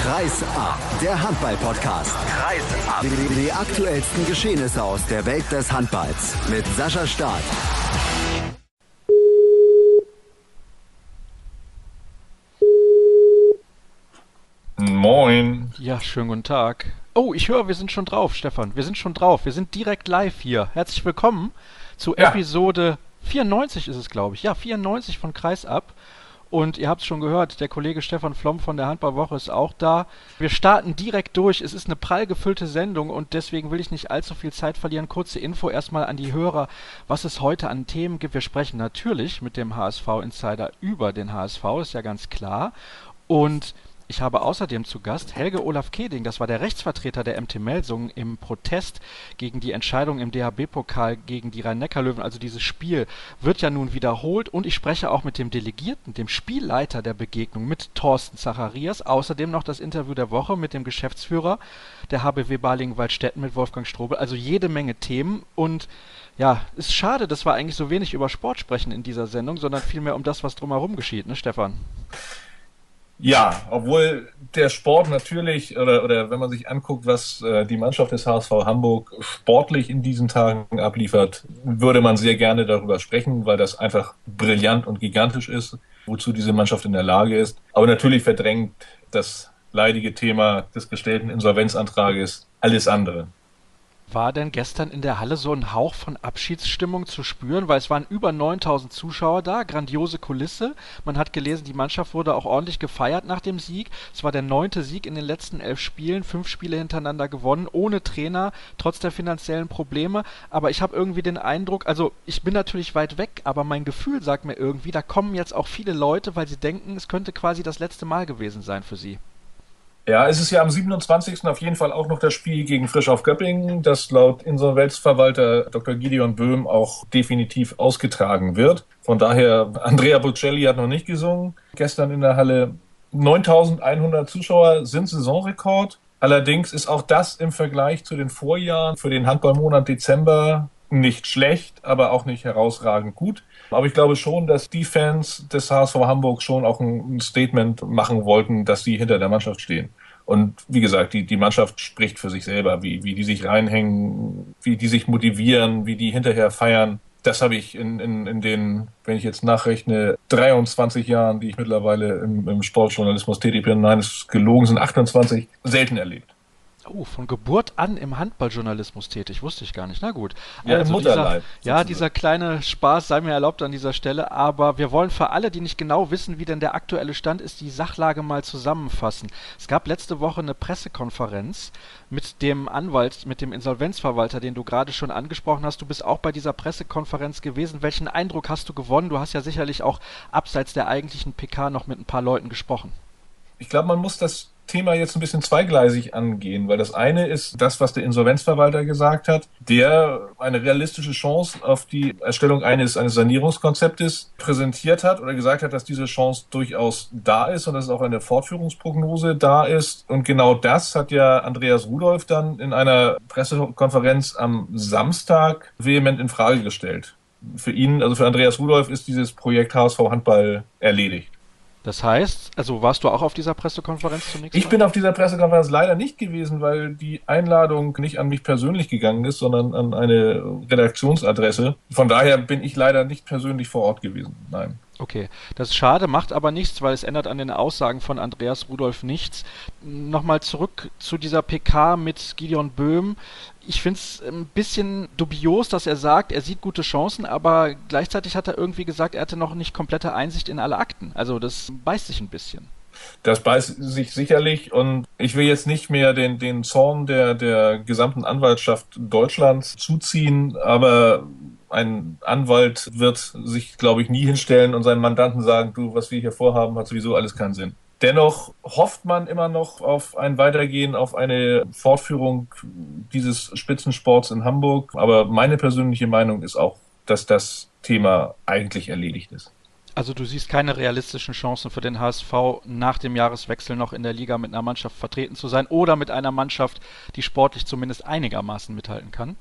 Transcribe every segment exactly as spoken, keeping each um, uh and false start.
Kreis ab, der Handball-Podcast. Kreis ab. Die, die aktuellsten Geschehnisse aus der Welt des Handballs mit Sascha Staat. Moin. Ja, schönen guten Tag. Oh, ich höre, wir sind schon drauf, Stefan. Wir sind schon drauf. Wir sind direkt live hier. Herzlich willkommen zu Ja. Episode vierundneunzig ist es, glaube ich. Ja, vierundneunzig von Kreis ab. Und ihr habt es schon gehört, der Kollege Stefan Flom von der Handballwoche ist auch da. Wir starten direkt durch. Es ist eine prall gefüllte Sendung und deswegen will ich nicht allzu viel Zeit verlieren. Kurze Info erstmal an die Hörer, was es heute an Themen gibt. Wir sprechen natürlich mit dem H S V-Insider über den H S V, ist ja ganz klar. Und ich habe außerdem zu Gast Helge Olaf Keding, das war der Rechtsvertreter der M T Melsungen im Protest gegen die Entscheidung im D H B-Pokal gegen die Rhein-Neckar-Löwen. Also dieses Spiel wird ja nun wiederholt und ich spreche auch mit dem Delegierten, dem Spielleiter der Begegnung, mit Thorsten Zacharias. Außerdem noch das Interview der Woche mit dem Geschäftsführer der H B W Balingen-Waldstätten mit Wolfgang Strobel. Also jede Menge Themen und ja, ist schade, dass wir eigentlich so wenig über Sport sprechen in dieser Sendung, sondern vielmehr um das, was drumherum geschieht, ne Stefan? Ja, obwohl der Sport natürlich, oder, oder wenn man sich anguckt, was äh, die Mannschaft des H S V Hamburg sportlich in diesen Tagen abliefert, würde man sehr gerne darüber sprechen, weil das einfach brillant und gigantisch ist, wozu diese Mannschaft in der Lage ist. Aber natürlich verdrängt das leidige Thema des gestellten Insolvenzantrages alles andere. War denn gestern in der Halle so ein Hauch von Abschiedsstimmung zu spüren? Weil es waren über neuntausend Zuschauer da, grandiose Kulisse. Man hat gelesen, die Mannschaft wurde auch ordentlich gefeiert nach dem Sieg. Es war der neunte Sieg in den letzten elf Spielen, fünf Spiele hintereinander gewonnen, ohne Trainer, trotz der finanziellen Probleme. Aber ich habe irgendwie den Eindruck, also ich bin natürlich weit weg, aber mein Gefühl sagt mir irgendwie, da kommen jetzt auch viele Leute, weil sie denken, es könnte quasi das letzte Mal gewesen sein für sie. Ja, es ist ja am siebenundzwanzigsten auf jeden Fall auch noch das Spiel gegen Frisch auf Göppingen, das laut Insolvenzverwalter Doktor Gideon Böhm auch definitiv ausgetragen wird. Von daher, Andrea Bocelli hat noch nicht gesungen. Gestern in der Halle neuntausendeinhundert Zuschauer sind Saisonrekord. Allerdings ist auch das im Vergleich zu den Vorjahren für den Handballmonat Dezember nicht schlecht, aber auch nicht herausragend gut. Aber ich glaube schon, dass die Fans des H S V Hamburg schon auch ein Statement machen wollten, dass sie hinter der Mannschaft stehen. Und wie gesagt, die, die Mannschaft spricht für sich selber, wie, wie die sich reinhängen, wie die sich motivieren, wie die hinterher feiern. Das habe ich in, in, in den, wenn ich jetzt nachrechne, dreiundzwanzig Jahren, die ich mittlerweile im, im Sportjournalismus tätig bin, nein, es gelogen sind achtundzwanzig, selten erlebt. Oh, von Geburt an im Handballjournalismus tätig, wusste ich gar nicht. Na gut. Ja, also im Mutterleib. Dieser, ja, dieser kleine Spaß sei mir erlaubt an dieser Stelle, aber wir wollen für alle, die nicht genau wissen, wie denn der aktuelle Stand ist, die Sachlage mal zusammenfassen. Es gab letzte Woche eine Pressekonferenz mit dem Anwalt, mit dem Insolvenzverwalter, den du gerade schon angesprochen hast. Du bist auch bei dieser Pressekonferenz gewesen. Welchen Eindruck hast du gewonnen? Du hast ja sicherlich auch abseits der eigentlichen P K noch mit ein paar Leuten gesprochen. Ich glaube, man muss das Thema jetzt ein bisschen zweigleisig angehen, weil das eine ist das, was der Insolvenzverwalter gesagt hat, der eine realistische Chance auf die Erstellung eines, eines Sanierungskonzeptes präsentiert hat oder gesagt hat, dass diese Chance durchaus da ist und dass auch eine Fortführungsprognose da ist. Und genau das hat ja Andreas Rudolph dann in einer Pressekonferenz am Samstag vehement in Frage gestellt. Für ihn, also für Andreas Rudolph, ist dieses Projekt H S V Handball erledigt. Das heißt, also warst du auch auf dieser Pressekonferenz zunächst? Ich bin auf dieser Pressekonferenz leider nicht gewesen, weil die Einladung nicht an mich persönlich gegangen ist, sondern an eine Redaktionsadresse. Von daher bin ich leider nicht persönlich vor Ort gewesen. Nein. Okay, das ist schade, macht aber nichts, weil es ändert an den Aussagen von Andreas Rudolph nichts. Nochmal zurück zu dieser P K mit Gideon Böhm. Ich finde es ein bisschen dubios, dass er sagt, er sieht gute Chancen, aber gleichzeitig hat er irgendwie gesagt, er hatte noch nicht komplette Einsicht in alle Akten. Also das beißt sich ein bisschen. Das beißt sich sicherlich und ich will jetzt nicht mehr den, den Zorn der, der gesamten Anwaltschaft Deutschlands zuziehen, aber ein Anwalt wird sich, glaube ich, nie hinstellen und seinen Mandanten sagen, du, was wir hier vorhaben, hat sowieso alles keinen Sinn. Dennoch hofft man immer noch auf ein Weitergehen, auf eine Fortführung dieses Spitzensports in Hamburg. Aber meine persönliche Meinung ist auch, dass das Thema eigentlich erledigt ist. Also du siehst keine realistischen Chancen für den H S V nach dem Jahreswechsel noch in der Liga mit einer Mannschaft vertreten zu sein oder mit einer Mannschaft, die sportlich zumindest einigermaßen mithalten kann?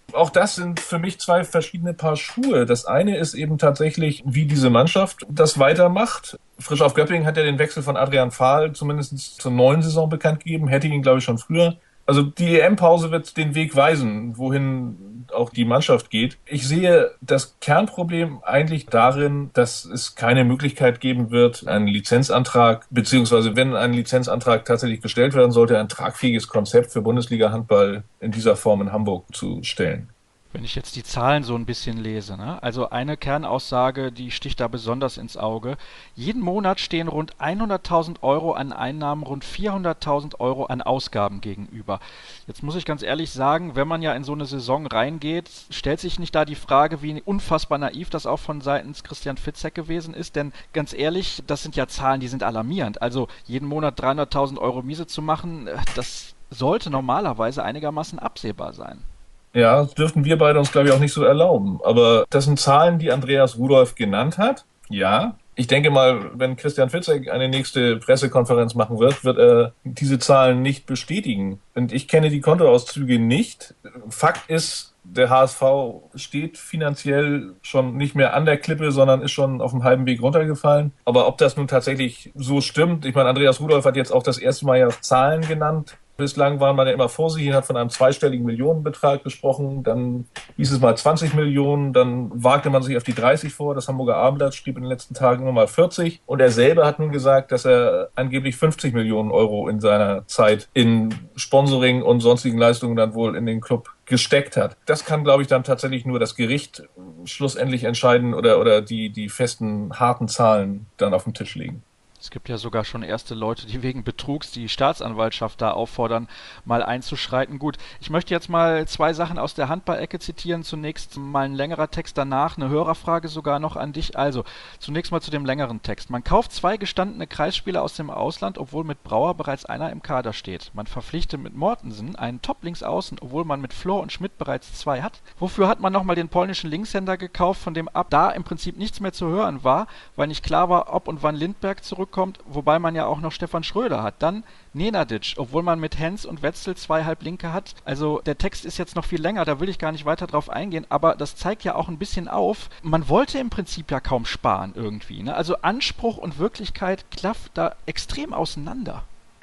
Auch das sind für mich zwei verschiedene Paar Schuhe. Das eine ist eben tatsächlich, wie diese Mannschaft das weitermacht. Frisch auf Göppingen hat ja den Wechsel von Adrian Fahl zumindest zur neuen Saison bekannt gegeben, hätte ihn, glaube ich, schon früher. Also die E M-Pause wird den Weg weisen, wohin auch die Mannschaft geht. Ich sehe das Kernproblem eigentlich darin, dass es keine Möglichkeit geben wird, einen Lizenzantrag, beziehungsweise wenn ein Lizenzantrag tatsächlich gestellt werden sollte, ein tragfähiges Konzept für Bundesliga-Handball in dieser Form in Hamburg zu stellen. Wenn ich jetzt die Zahlen so ein bisschen lese, ne? Also eine Kernaussage, die sticht da besonders ins Auge. Jeden Monat stehen rund hunderttausend Euro an Einnahmen, rund vierhunderttausend Euro an Ausgaben gegenüber. Jetzt muss ich ganz ehrlich sagen, wenn man ja in so eine Saison reingeht, stellt sich nicht da die Frage, wie unfassbar naiv das auch von seitens Christian Fitzek gewesen ist, denn ganz ehrlich, das sind ja Zahlen, die sind alarmierend. Also jeden Monat dreihunderttausend Euro Miese zu machen, das sollte normalerweise einigermaßen absehbar sein. Ja, das dürften wir beide uns, glaube ich, auch nicht so erlauben. Aber das sind Zahlen, die Andreas Rudolph genannt hat. Ja. Ich denke mal, wenn Christian Fitzek eine nächste Pressekonferenz machen wird, wird er diese Zahlen nicht bestätigen. Und ich kenne die Kontoauszüge nicht. Fakt ist, der H S V steht finanziell schon nicht mehr an der Klippe, sondern ist schon auf dem halben Weg runtergefallen. Aber ob das nun tatsächlich so stimmt, ich meine, Andreas Rudolph hat jetzt auch das erste Mal ja Zahlen genannt. Bislang war man ja immer vorsichtig und hat von einem zweistelligen Millionenbetrag gesprochen. Dann hieß es mal zwanzig Millionen, dann wagte man sich auf die dreißig vor. Das Hamburger Abendblatt schrieb in den letzten Tagen nur mal vierzig. Und er selber hat nun gesagt, dass er angeblich fünfzig Millionen Euro in seiner Zeit in Sponsoring und sonstigen Leistungen dann wohl in den Club gesteckt hat. Das kann, glaube ich, dann tatsächlich nur das Gericht schlussendlich entscheiden oder, oder die, die festen, harten Zahlen dann auf den Tisch legen. Es gibt ja sogar schon erste Leute, die wegen Betrugs die Staatsanwaltschaft da auffordern, mal einzuschreiten. Gut, ich möchte jetzt mal zwei Sachen aus der Handball-Ecke zitieren. Zunächst mal ein längerer Text, danach eine Hörerfrage sogar noch an dich. Also, zunächst mal zu dem längeren Text. Man kauft zwei gestandene Kreisspieler aus dem Ausland, obwohl mit Brauer bereits einer im Kader steht. Man verpflichtet mit Mortensen einen Top-Linksaußen, obwohl man mit Flor und Schmidt bereits zwei hat. Wofür hat man nochmal den polnischen Linkshänder gekauft, von dem ab da im Prinzip nichts mehr zu hören war, weil nicht klar war, ob und wann Lindberg zurückkommt? Kommt, wobei man ja auch noch Stefan Schröder hat. Dann Nenadic, obwohl man mit Hens und Wetzel zwei Halblinke hat. Also der Text ist jetzt noch viel länger, da will ich gar nicht weiter drauf eingehen, aber das zeigt ja auch ein bisschen auf, man wollte im Prinzip ja kaum sparen irgendwie. Ne? Also Anspruch und Wirklichkeit klafft da extrem auseinander.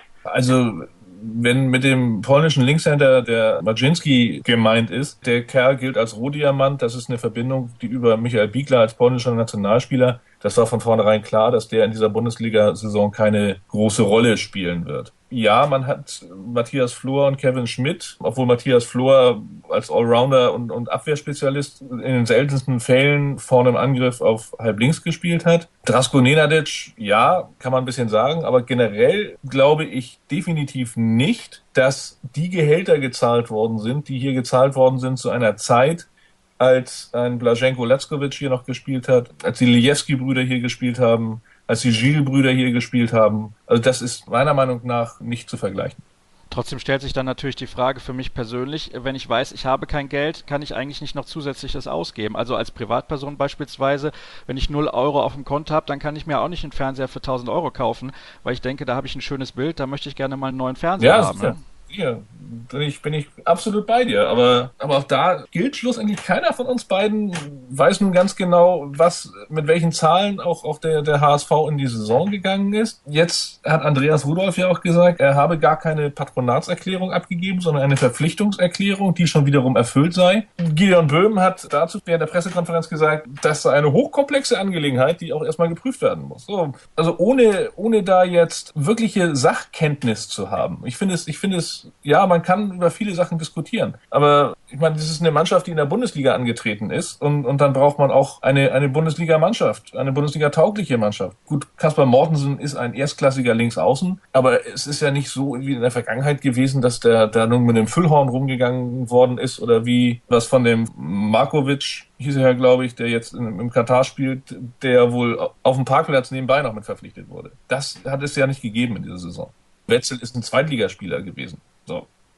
Also wenn mit dem polnischen Linkshänder der Majinski gemeint ist, der Kerl gilt als Rohdiamant, das ist eine Verbindung, die über Michael Biegler als polnischer Nationalspieler, das war von vornherein klar, dass der in dieser Bundesliga-Saison keine große Rolle spielen wird. Ja, man hat Matthias Flor und Kevin Schmidt, obwohl Matthias Flor als Allrounder und, und Abwehrspezialist in den seltensten Fällen vorne im Angriff auf halb links gespielt hat. Drasko Nenadic, ja, kann man ein bisschen sagen, aber generell glaube ich definitiv nicht, dass die Gehälter gezahlt worden sind, die hier gezahlt worden sind zu einer Zeit, als ein Blaženko Lackovic hier noch gespielt hat, als die Lijewski-Brüder hier gespielt haben, als die Gilles-Brüder hier gespielt haben. Also das ist meiner Meinung nach nicht zu vergleichen. Trotzdem stellt sich dann natürlich die Frage für mich persönlich, wenn ich weiß, ich habe kein Geld, kann ich eigentlich nicht noch zusätzliches ausgeben. Also als Privatperson beispielsweise, wenn ich null Euro auf dem Konto habe, dann kann ich mir auch nicht einen Fernseher für tausend Euro kaufen, weil ich denke, da habe ich ein schönes Bild, da möchte ich gerne mal einen neuen Fernseher ja, haben. Ne? Ja, bin ich, bin ich absolut bei dir. Aber, aber auch da gilt schlussendlich, keiner von uns beiden weiß nun ganz genau, was, mit welchen Zahlen auch, auch der, der H S V in die Saison gegangen ist. Jetzt hat Andreas Rudolph ja auch gesagt, er habe gar keine Patronatserklärung abgegeben, sondern eine Verpflichtungserklärung, die schon wiederum erfüllt sei. Gideon Böhm hat dazu während der Pressekonferenz gesagt, das sei eine hochkomplexe Angelegenheit, die auch erstmal geprüft werden muss. So, also ohne, ohne da jetzt wirkliche Sachkenntnis zu haben. Ich finde es, ich finde es ja, man kann über viele Sachen diskutieren. Aber ich meine, das ist eine Mannschaft, die in der Bundesliga angetreten ist. Und, und dann braucht man auch eine, eine Bundesliga-Mannschaft, eine Bundesliga-taugliche Mannschaft. Gut, Kaspar Mortensen ist ein erstklassiger Linksaußen. Aber es ist ja nicht so wie in der Vergangenheit gewesen, dass der da nun mit dem Füllhorn rumgegangen worden ist. Oder wie was von dem Markovic, hieß er ja, glaube ich, der jetzt im, im Katar spielt, der wohl auf dem Parkplatz nebenbei noch mit verpflichtet wurde. Das hat es ja nicht gegeben in dieser Saison. Wetzel ist ein Zweitligaspieler gewesen. So.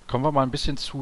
Kommen wir mal ein bisschen zu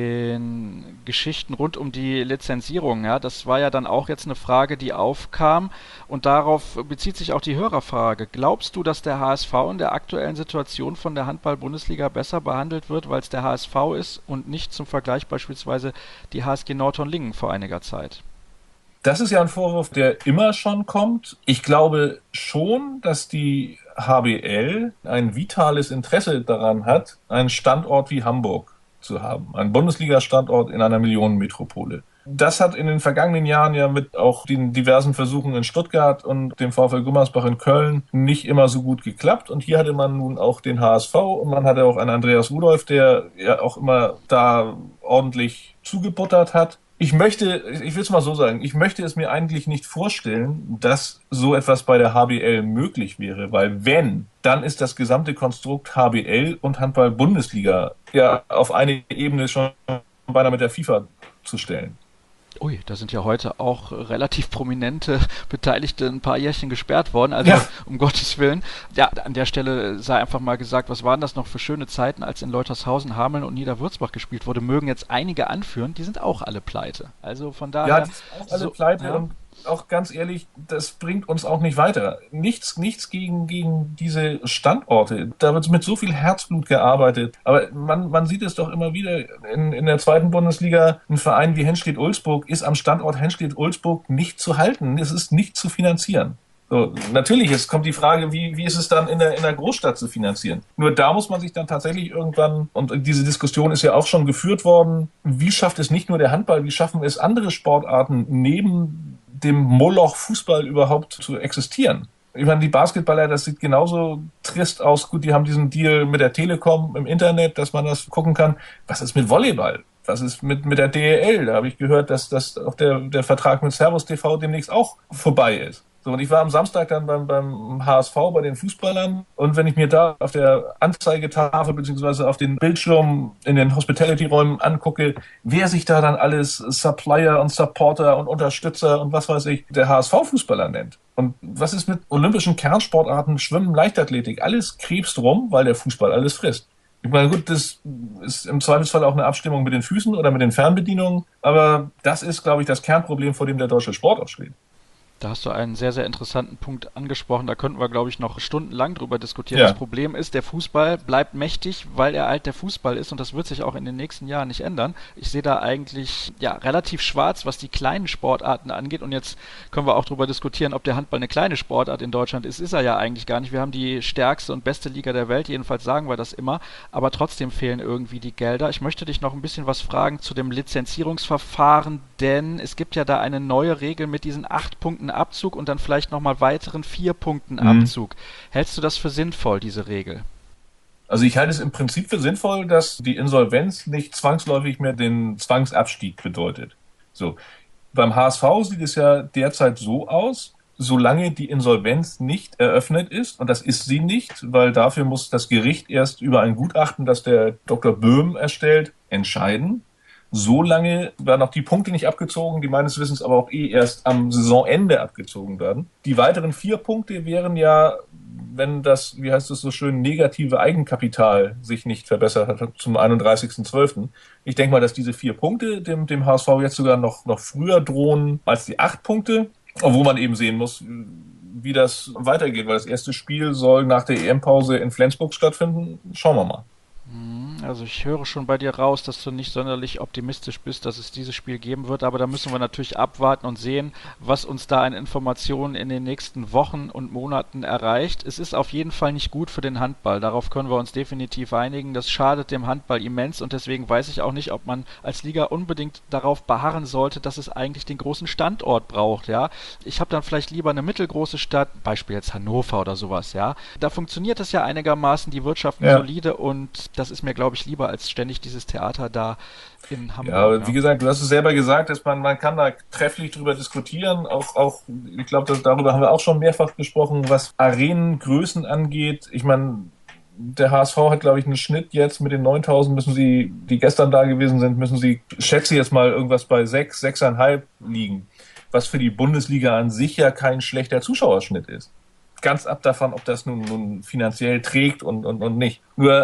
den Geschichten rund um die Lizenzierung. Ja, das war ja dann auch jetzt eine Frage, die aufkam und darauf bezieht sich auch die Hörerfrage. Glaubst du, dass der H S V in der aktuellen Situation von der Handball-Bundesliga besser behandelt wird, weil es der H S V ist und nicht zum Vergleich beispielsweise die H S G Nordhorn-Lingen vor einiger Zeit? Das ist ja ein Vorwurf, der immer schon kommt. Ich glaube schon, dass die H B L ein vitales Interesse daran hat, einen Standort wie Hamburg zu haben. Einen Bundesliga-Standort in einer Millionenmetropole. Das hat in den vergangenen Jahren ja mit auch den diversen Versuchen in Stuttgart und dem VfL Gummersbach in Köln nicht immer so gut geklappt. Und hier hatte man nun auch den H S V und man hatte auch einen Andreas Rudolph, der ja auch immer da ordentlich zugebuttert hat. Ich möchte, ich will es mal so sagen, ich möchte es mir eigentlich nicht vorstellen, dass so etwas bei der H B L möglich wäre, weil wenn, dann ist das gesamte Konstrukt H B L und Handball-Bundesliga ja auf eine Ebene schon beinahe mit der FIFA zu stellen. Ui, da sind ja heute auch relativ prominente Beteiligte ein paar Jährchen gesperrt worden, also ja. Um Gottes Willen. Ja, an der Stelle sei einfach mal gesagt, was waren das noch für schöne Zeiten, als in Leutershausen, Hameln und Niederwürzbach gespielt wurde, mögen jetzt einige anführen, die sind auch alle pleite. Also von daher... Ja, die sind auch alle so, pleite ja. Und auch ganz ehrlich, das bringt uns auch nicht weiter. Nichts, nichts gegen, gegen diese Standorte. Da wird mit so viel Herzblut gearbeitet. Aber man, man sieht es doch immer wieder in, in der zweiten Bundesliga. Ein Verein wie Henstedt-Ulzburg ist am Standort Henstedt-Ulzburg nicht zu halten. Es ist nicht zu finanzieren. So, natürlich, es kommt die Frage, wie, wie ist es dann in der, in der Großstadt zu finanzieren? Nur da muss man sich dann tatsächlich irgendwann, und diese Diskussion ist ja auch schon geführt worden, wie schafft es nicht nur der Handball, wie schaffen es andere Sportarten neben dem Moloch Fußball überhaupt zu existieren? Ich meine, die Basketballer, das sieht genauso trist aus. Gut, die haben diesen Deal mit der Telekom im Internet, dass man das gucken kann. Was ist mit Volleyball? Was ist mit, mit der D E L? Da habe ich gehört, dass, dass auch der, der Vertrag mit Servus T V demnächst auch vorbei ist. So, und ich war am Samstag dann beim, beim H S V bei den Fußballern und wenn ich mir da auf der Anzeigetafel beziehungsweise auf den Bildschirm in den Hospitality-Räumen angucke, wer sich da dann alles Supplier und Supporter und Unterstützer und was weiß ich, der H S V-Fußballer nennt. Und was ist mit olympischen Kernsportarten, Schwimmen, Leichtathletik? Alles krebst rum, weil der Fußball alles frisst. Ich meine, gut, das ist im Zweifelsfall auch eine Abstimmung mit den Füßen oder mit den Fernbedienungen, aber das ist, glaube ich, das Kernproblem, vor dem der deutsche Sport auch steht. Da hast du einen sehr, sehr interessanten Punkt angesprochen. Da könnten wir, glaube ich, noch stundenlang drüber diskutieren. Ja. Das Problem ist, der Fußball bleibt mächtig, weil er halt der Fußball ist und das wird sich auch in den nächsten Jahren nicht ändern. Ich sehe da eigentlich ja relativ schwarz, was die kleinen Sportarten angeht und jetzt können wir auch drüber diskutieren, ob der Handball eine kleine Sportart in Deutschland ist. Ist er ja eigentlich gar nicht. Wir haben die stärkste und beste Liga der Welt, jedenfalls sagen wir das immer, aber trotzdem fehlen irgendwie die Gelder. Ich möchte dich noch ein bisschen was fragen zu dem Lizenzierungsverfahren, denn es gibt ja da eine neue Regel mit diesen acht Punkten Abzug und dann vielleicht nochmal weiteren vier Punkten mhm. Abzug. Hältst du das für sinnvoll, diese Regel? Also ich halte es im Prinzip für sinnvoll, dass die Insolvenz nicht zwangsläufig mehr den Zwangsabstieg bedeutet. So. Beim H S V sieht es ja derzeit so aus, solange die Insolvenz nicht eröffnet ist, und das ist sie nicht, weil dafür muss das Gericht erst über ein Gutachten, das der Doktor Böhm erstellt, entscheiden. So lange werden auch die Punkte nicht abgezogen, die meines Wissens aber auch eh erst am Saisonende abgezogen werden. Die weiteren vier Punkte wären ja, wenn das, wie heißt es so schön, negative Eigenkapital sich nicht verbessert hat zum einunddreißigsten zwölften Ich denke mal, dass diese vier Punkte dem, dem H S V jetzt sogar noch, noch früher drohen als die acht Punkte, obwohl man eben sehen muss, wie das weitergeht, weil das erste Spiel soll nach der E M-Pause in Flensburg stattfinden. Schauen wir mal. Also ich höre schon bei dir raus, dass du nicht sonderlich optimistisch bist, dass es dieses Spiel geben wird, aber da müssen wir natürlich abwarten und sehen, was uns da an Informationen in den nächsten Wochen und Monaten erreicht. Es ist auf jeden Fall nicht gut für den Handball, darauf können wir uns definitiv einigen. Das schadet dem Handball immens und deswegen weiß ich auch nicht, ob man als Liga unbedingt darauf beharren sollte, dass es eigentlich den großen Standort braucht, ja. Ich habe dann vielleicht lieber eine mittelgroße Stadt, Beispiel jetzt Hannover oder sowas, ja. Da funktioniert es ja einigermaßen, die Wirtschaft ja. solide und das ist mir, glaube ich, lieber als ständig dieses Theater da in Hamburg. Ja, aber wie gesagt, du hast es selber gesagt, dass man, man kann da trefflich drüber diskutieren. Auch, auch ich glaube, darüber haben wir auch schon mehrfach gesprochen, was Arenengrößen angeht. Ich meine, der H S V hat, glaube ich, einen Schnitt jetzt mit den neuntausend, müssen sie, die gestern da gewesen sind, müssen sie, schätze jetzt mal, irgendwas bei sechs, sechseinhalb liegen. Was für die Bundesliga an sich ja kein schlechter Zuschauerschnitt ist. Ganz ab davon, ob das nun, nun finanziell trägt und, und, und nicht. Nur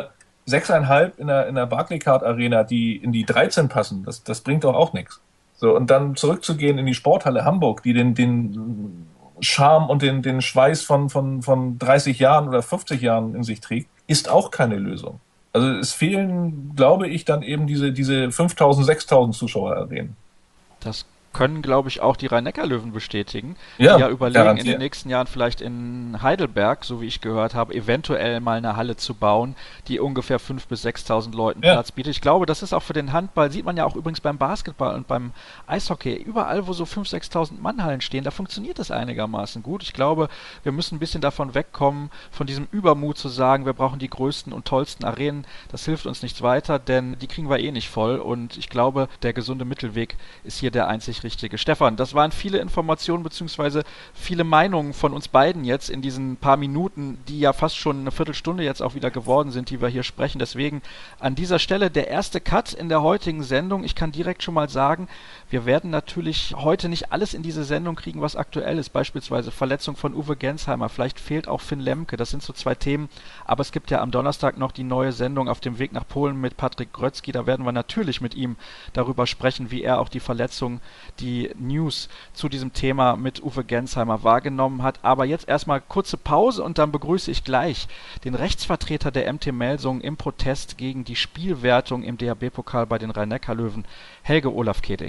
sechseinhalb in der, in der Barclaycard Arena, die in die dreizehn passen, das, das bringt doch auch nichts. So, und dann zurückzugehen in die Sporthalle Hamburg, die den, den Charme und den, den Schweiß von, von, von dreißig Jahren oder fünfzig Jahren in sich trägt, ist auch keine Lösung. Also es fehlen, glaube ich, dann eben diese, diese fünftausend, sechstausend Zuschauer Arenen. Das können, glaube ich, auch die Rhein-Neckar-Löwen bestätigen, ja, die ja überlegen, garantiert. in den nächsten Jahren vielleicht in Heidelberg, so wie ich gehört habe, eventuell mal eine Halle zu bauen, die ungefähr fünftausend bis sechstausend Leuten Ja. Platz bietet. Ich glaube, das ist auch für den Handball, sieht man ja auch übrigens beim Basketball und beim Eishockey, überall, wo so fünftausend, sechstausend Mannhallen stehen, da funktioniert das einigermaßen gut. Ich glaube, wir müssen ein bisschen davon wegkommen, von diesem Übermut zu sagen, wir brauchen die größten und tollsten Arenen. Das hilft uns nichts weiter, denn die kriegen wir eh nicht voll und ich glaube, der gesunde Mittelweg ist hier der einzig richtige. Stefan, das waren viele Informationen bzw. viele Meinungen von uns beiden jetzt in diesen paar Minuten, die ja fast schon eine Viertelstunde jetzt auch wieder geworden sind, die wir hier sprechen. Deswegen an dieser Stelle der erste Cut in der heutigen Sendung. Ich kann direkt schon mal sagen, wir werden natürlich heute nicht alles in diese Sendung kriegen, was aktuell ist. Beispielsweise Verletzung von Uwe Gensheimer, vielleicht fehlt auch Finn Lemke. Das sind so zwei Themen. Aber es gibt ja am Donnerstag noch die neue Sendung auf dem Weg nach Polen mit Patrick Grötzky. Da werden wir natürlich mit ihm darüber sprechen, wie er auch die Verletzung, die News zu diesem Thema mit Uwe Gensheimer wahrgenommen hat. Aber jetzt erstmal kurze Pause und dann begrüße ich gleich den Rechtsvertreter der M T Melsungen im Protest gegen die Spielwertung im D H B-Pokal bei den Rhein-Neckar-Löwen, Helge Olaf Keding.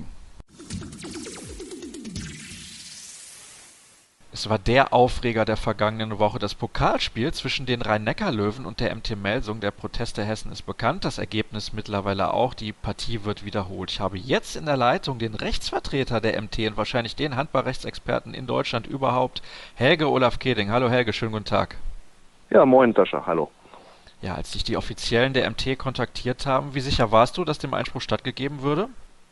Es war der Aufreger der vergangenen Woche. Das Pokalspiel zwischen den Rhein-Neckar-Löwen und der M T Melsungen. Der Protest der Hessen ist bekannt, das Ergebnis mittlerweile auch. Die Partie wird wiederholt. Ich habe jetzt in der Leitung den Rechtsvertreter der M T und wahrscheinlich den Handballrechtsexperten in Deutschland überhaupt, Helge Olaf Keding. Hallo Helge, schönen guten Tag. Ja, moin Sascha, hallo. Ja, als dich die Offiziellen der M T kontaktiert haben, wie sicher warst du, dass dem Einspruch stattgegeben würde?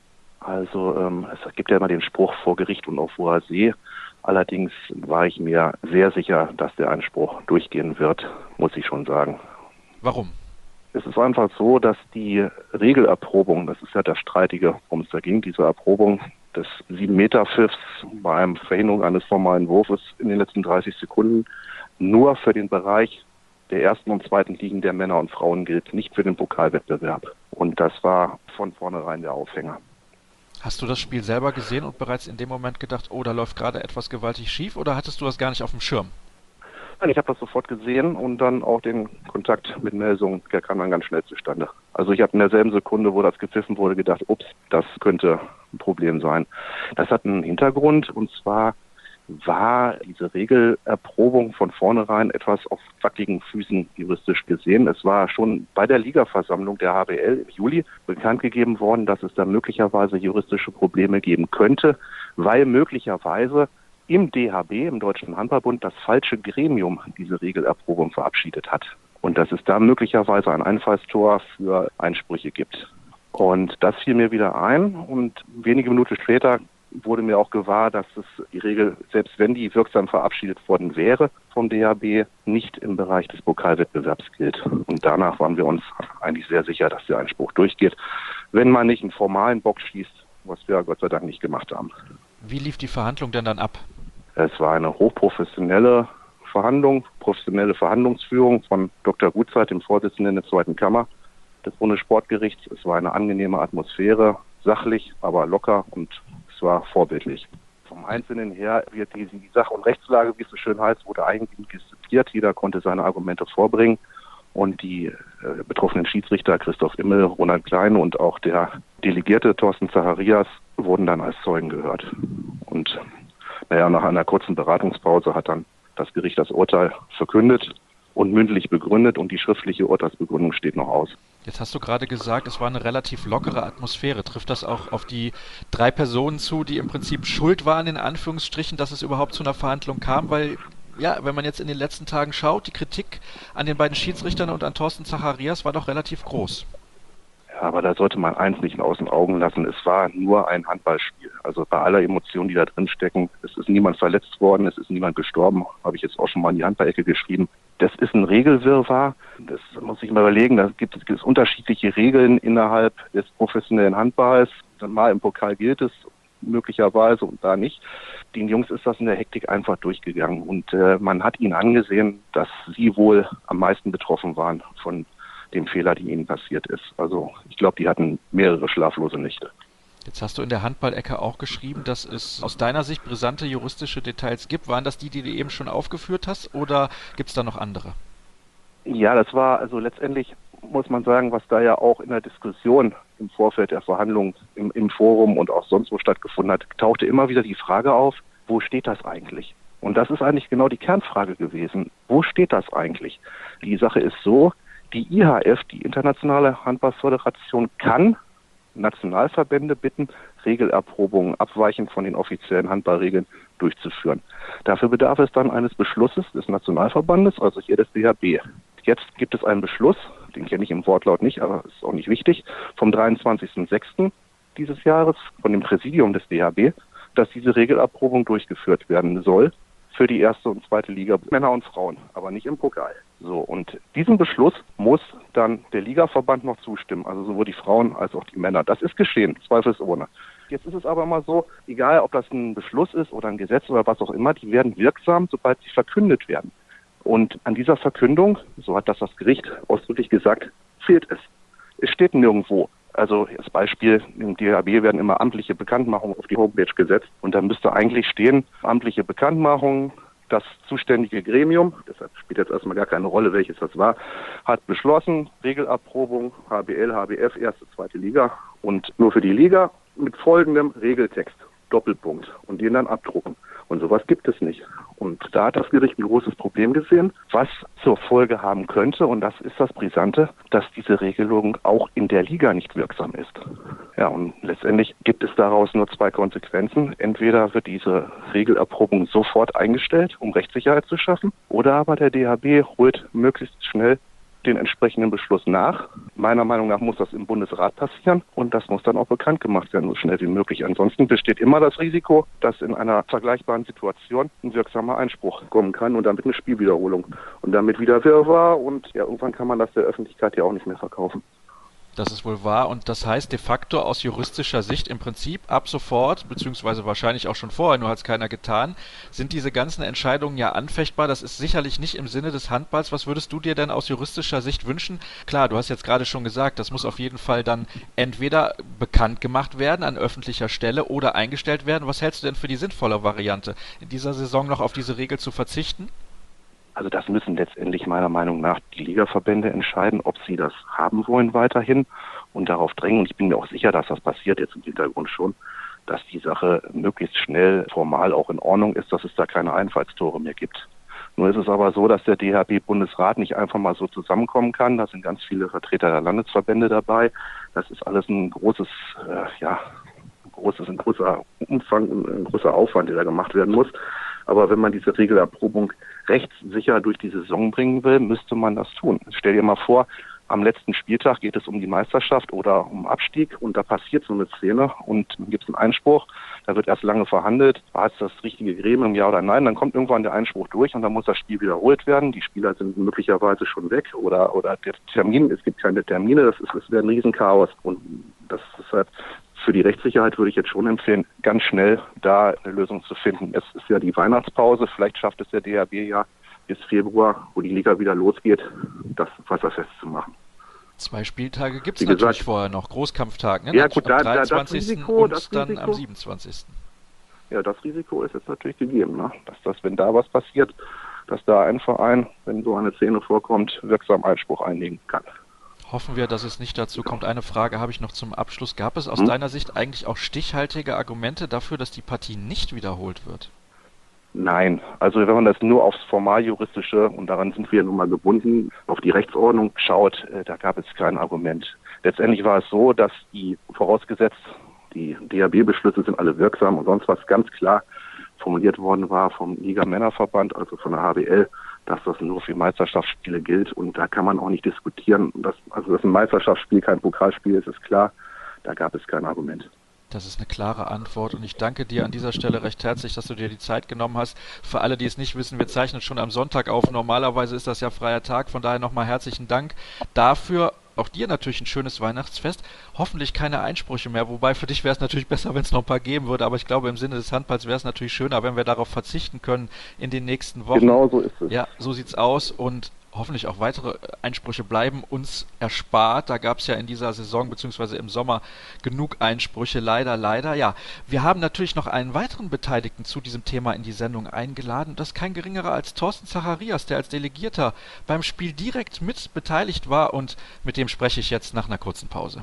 Also ähm, es gibt ja immer den Spruch vor Gericht und auf hoher See. Allerdings war ich mir sehr sicher, dass der Einspruch durchgehen wird, muss ich schon sagen. Warum? Es ist einfach so, dass die Regelerprobung, das ist ja das Streitige, worum es da ging, diese Erprobung des sieben Meter Pfiffs bei einer Verhinderung eines formalen Wurfes in den letzten dreißig Sekunden nur für den Bereich der ersten und zweiten Ligen der Männer und Frauen gilt, nicht für den Pokalwettbewerb. Und das war von vornherein der Aufhänger. Hast du das Spiel selber gesehen und bereits in dem Moment gedacht, oh, da läuft gerade etwas gewaltig schief, oder hattest du das gar nicht auf dem Schirm? Nein, ich habe das sofort gesehen und dann auch den Kontakt mit Melsungen, der kam dann ganz schnell zustande. Also ich habe in derselben Sekunde, wo das gepfiffen wurde, gedacht, ups, das könnte ein Problem sein. Das hat einen Hintergrund, und zwar war diese Regelerprobung von vornherein etwas auf wackeligen Füßen juristisch gesehen. Es war schon bei der Ligaversammlung der H B L im Juli bekannt gegeben worden, dass es da möglicherweise juristische Probleme geben könnte, weil möglicherweise im D H B, im Deutschen Handballbund, das falsche Gremium diese Regelerprobung verabschiedet hat. Und dass es da möglicherweise ein Einfallstor für Einsprüche gibt. Und das fiel mir wieder ein, und wenige Minuten später wurde mir auch gewahr, dass es die Regel, selbst wenn die wirksam verabschiedet worden wäre vom D H B, nicht im Bereich des Pokalwettbewerbs gilt. Und danach waren wir uns eigentlich sehr sicher, dass der Einspruch durchgeht, wenn man nicht einen formalen Bock schießt, was wir Gott sei Dank nicht gemacht haben. Wie lief die Verhandlung denn dann ab? Es war eine hochprofessionelle Verhandlung, professionelle Verhandlungsführung von Doktor Gutzeit, dem Vorsitzenden der zweiten Kammer des Bundessportgerichts. Es war eine angenehme Atmosphäre, sachlich, aber locker, und es war vorbildlich. Vom Einzelnen her wird die, die Sach- und Rechtslage, wie es so schön heißt, wurde eigentlich diskutiert. Jeder konnte seine Argumente vorbringen, und die äh, betroffenen Schiedsrichter Christoph Immel, Ronald Klein und auch der Delegierte Thorsten Zacharias wurden dann als Zeugen gehört. Und naja, nach einer kurzen Beratungspause hat dann das Gericht das Urteil verkündet und mündlich begründet, und die schriftliche Urteilsbegründung steht noch aus. Jetzt hast du gerade gesagt, es war eine relativ lockere Atmosphäre. Trifft das auch auf die drei Personen zu, die im Prinzip schuld waren, in Anführungsstrichen, dass es überhaupt zu einer Verhandlung kam? Weil, ja, wenn man jetzt in den letzten Tagen schaut, die Kritik an den beiden Schiedsrichtern und an Thorsten Zacharias war doch relativ groß. Ja, aber da sollte man eins nicht aus den Augen lassen. Es war nur ein Handballspiel. Also bei aller Emotion, die da drin stecken, es ist niemand verletzt worden, es ist niemand gestorben, habe ich jetzt auch schon mal in die Handballecke geschrieben. Das ist ein Regelwirrwarr. Das muss ich mal überlegen. Da gibt es, gibt es unterschiedliche Regeln innerhalb des professionellen Handballs. Mal im Pokal gilt es möglicherweise und da nicht. Den Jungs ist das in der Hektik einfach durchgegangen. Und äh, man hat ihnen angesehen, dass sie wohl am meisten betroffen waren von dem Fehler, die ihnen passiert ist. Also ich glaube, die hatten mehrere schlaflose Nächte. Jetzt hast du in der Handballecke auch geschrieben, dass es aus deiner Sicht brisante juristische Details gibt. Waren das die, die du eben schon aufgeführt hast, oder gibt es da noch andere? Ja, das war also letztendlich, muss man sagen, was da ja auch in der Diskussion im Vorfeld der Verhandlungen im, im Forum und auch sonst wo stattgefunden hat, tauchte immer wieder die Frage auf, wo steht das eigentlich? Und das ist eigentlich genau die Kernfrage gewesen. Wo steht das eigentlich? Die Sache ist so, die I H F, die Internationale Handballföderation, kann Nationalverbände bitten, Regelerprobungen abweichend von den offiziellen Handballregeln durchzuführen. Dafür bedarf es dann eines Beschlusses des Nationalverbandes, also hier des D H B. Jetzt gibt es einen Beschluss, den kenne ich im Wortlaut nicht, aber ist auch nicht wichtig, vom dreiundzwanzigsten sechsten dieses Jahres von dem Präsidium des D H B, dass diese Regelerprobung durchgeführt werden soll für die erste und zweite Liga, Männer und Frauen, aber nicht im Pokal. So, und diesem Beschluss muss dann der Ligaverband noch zustimmen, also sowohl die Frauen als auch die Männer. Das ist geschehen, zweifelsohne. Jetzt ist es aber mal so, egal ob das ein Beschluss ist oder ein Gesetz oder was auch immer, die werden wirksam, sobald sie verkündet werden. Und an dieser Verkündung, so hat das das Gericht ausdrücklich gesagt, fehlt es. Es steht nirgendwo. Also als Beispiel, im D H B werden immer amtliche Bekanntmachungen auf die Homepage gesetzt und da müsste eigentlich stehen, amtliche Bekanntmachung, das zuständige Gremium, deshalb spielt jetzt erstmal gar keine Rolle, welches das war, hat beschlossen, Regelerprobung, H B L, H B F, erste, zweite Liga und nur für die Liga mit folgendem Regeltext, Doppelpunkt, und den dann abdrucken. Und sowas gibt es nicht. Und da hat das Gericht ein großes Problem gesehen, was zur Folge haben könnte, und das ist das Brisante, dass diese Regelung auch in der Liga nicht wirksam ist. Ja, und letztendlich gibt es daraus nur zwei Konsequenzen. Entweder wird diese Regelerprobung sofort eingestellt, um Rechtssicherheit zu schaffen, oder aber der D H B holt möglichst schnell den entsprechenden Beschluss nach. Meiner Meinung nach muss das im Bundesrat passieren und das muss dann auch bekannt gemacht werden, so schnell wie möglich. Ansonsten besteht immer das Risiko, dass in einer vergleichbaren Situation ein wirksamer Einspruch kommen kann und damit eine Spielwiederholung und damit wieder Wirrwarr und ja, irgendwann kann man das der Öffentlichkeit ja auch nicht mehr verkaufen. Das ist wohl wahr, und das heißt de facto aus juristischer Sicht im Prinzip ab sofort, beziehungsweise wahrscheinlich auch schon vorher, nur hat es keiner getan, sind diese ganzen Entscheidungen ja anfechtbar. Das ist sicherlich nicht im Sinne des Handballs. Was würdest du dir denn aus juristischer Sicht wünschen? Klar, du hast jetzt gerade schon gesagt, das muss auf jeden Fall dann entweder bekannt gemacht werden an öffentlicher Stelle oder eingestellt werden. Was hältst du denn für die sinnvolle Variante, in dieser Saison noch auf diese Regel zu verzichten? Also das müssen letztendlich meiner Meinung nach die Ligaverbände entscheiden, ob sie das haben wollen weiterhin und darauf drängen. Und ich bin mir auch sicher, dass das passiert jetzt im Hintergrund schon, dass die Sache möglichst schnell formal auch in Ordnung ist, dass es da keine Einfallstore mehr gibt. Nur ist es aber so, dass der D H B-Bundesrat nicht einfach mal so zusammenkommen kann. Da sind ganz viele Vertreter der Landesverbände dabei. Das ist alles ein großes, äh, ja, ein großes, ein großer Umfang, ein großer Aufwand, der da gemacht werden muss. Aber wenn man diese Regelerprobung rechtssicher durch die Saison bringen will, müsste man das tun. Stell dir mal vor, am letzten Spieltag geht es um die Meisterschaft oder um Abstieg und da passiert so eine Szene und dann gibt es einen Einspruch, da wird erst lange verhandelt, war es das richtige Gremium, ja oder nein, dann kommt irgendwann der Einspruch durch und dann muss das Spiel wiederholt werden, die Spieler sind möglicherweise schon weg oder oder der Termin, es gibt keine Termine, das ist, das wäre ein Riesenchaos und das ist halt für die Rechtssicherheit würde ich jetzt schon empfehlen, ganz schnell da eine Lösung zu finden. Es ist ja die Weihnachtspause, vielleicht schafft es der D H B ja bis Februar, wo die Liga wieder losgeht, das wasserfest zu machen. Zwei Spieltage gibt es natürlich gesagt, vorher noch, Großkampftag, ne? Ja gut, am da, dreiundzwanzigsten das Risiko, und das dann Risiko, am siebenundzwanzigsten Ja, das Risiko ist jetzt natürlich gegeben, ne? Dass das, wenn da was passiert, dass da ein Verein, wenn so eine Szene vorkommt, wirksam Einspruch einlegen kann. Hoffen wir, dass es nicht dazu kommt. Eine Frage habe ich noch zum Abschluss. Gab es aus hm? deiner Sicht eigentlich auch stichhaltige Argumente dafür, dass die Partie nicht wiederholt wird? Nein, also wenn man das nur aufs Formaljuristische, und daran sind wir nun mal gebunden, auf die Rechtsordnung schaut, äh, da gab es kein Argument. Letztendlich war es so, dass die, vorausgesetzt, die D H B-Beschlüsse sind alle wirksam und sonst was ganz klar formuliert worden war vom Liga-Männerverband, also von der H B L, dass das nur für Meisterschaftsspiele gilt und da kann man auch nicht diskutieren. Dass, also dass ein Meisterschaftsspiel kein Pokalspiel ist, ist klar, da gab es kein Argument. Das ist eine klare Antwort und ich danke dir an dieser Stelle recht herzlich, dass du dir die Zeit genommen hast. Für alle, die es nicht wissen, wir zeichnen schon am Sonntag auf. Normalerweise ist das ja freier Tag, von daher nochmal herzlichen Dank dafür. Auch dir natürlich ein schönes Weihnachtsfest. Hoffentlich keine Einsprüche mehr, wobei für dich wäre es natürlich besser, wenn es noch ein paar geben würde, aber ich glaube, im Sinne des Handballs wäre es natürlich schöner, wenn wir darauf verzichten können in den nächsten Wochen. Genau so ist es. Ja, so sieht's aus und hoffentlich auch weitere Einsprüche bleiben uns erspart. Da gab es ja in dieser Saison bzw. im Sommer genug Einsprüche, leider, leider. Ja, wir haben natürlich noch einen weiteren Beteiligten zu diesem Thema in die Sendung eingeladen. Das ist kein geringerer als Thorsten Zacharias, der als Delegierter beim Spiel direkt mit beteiligt war, und mit dem spreche ich jetzt nach einer kurzen Pause.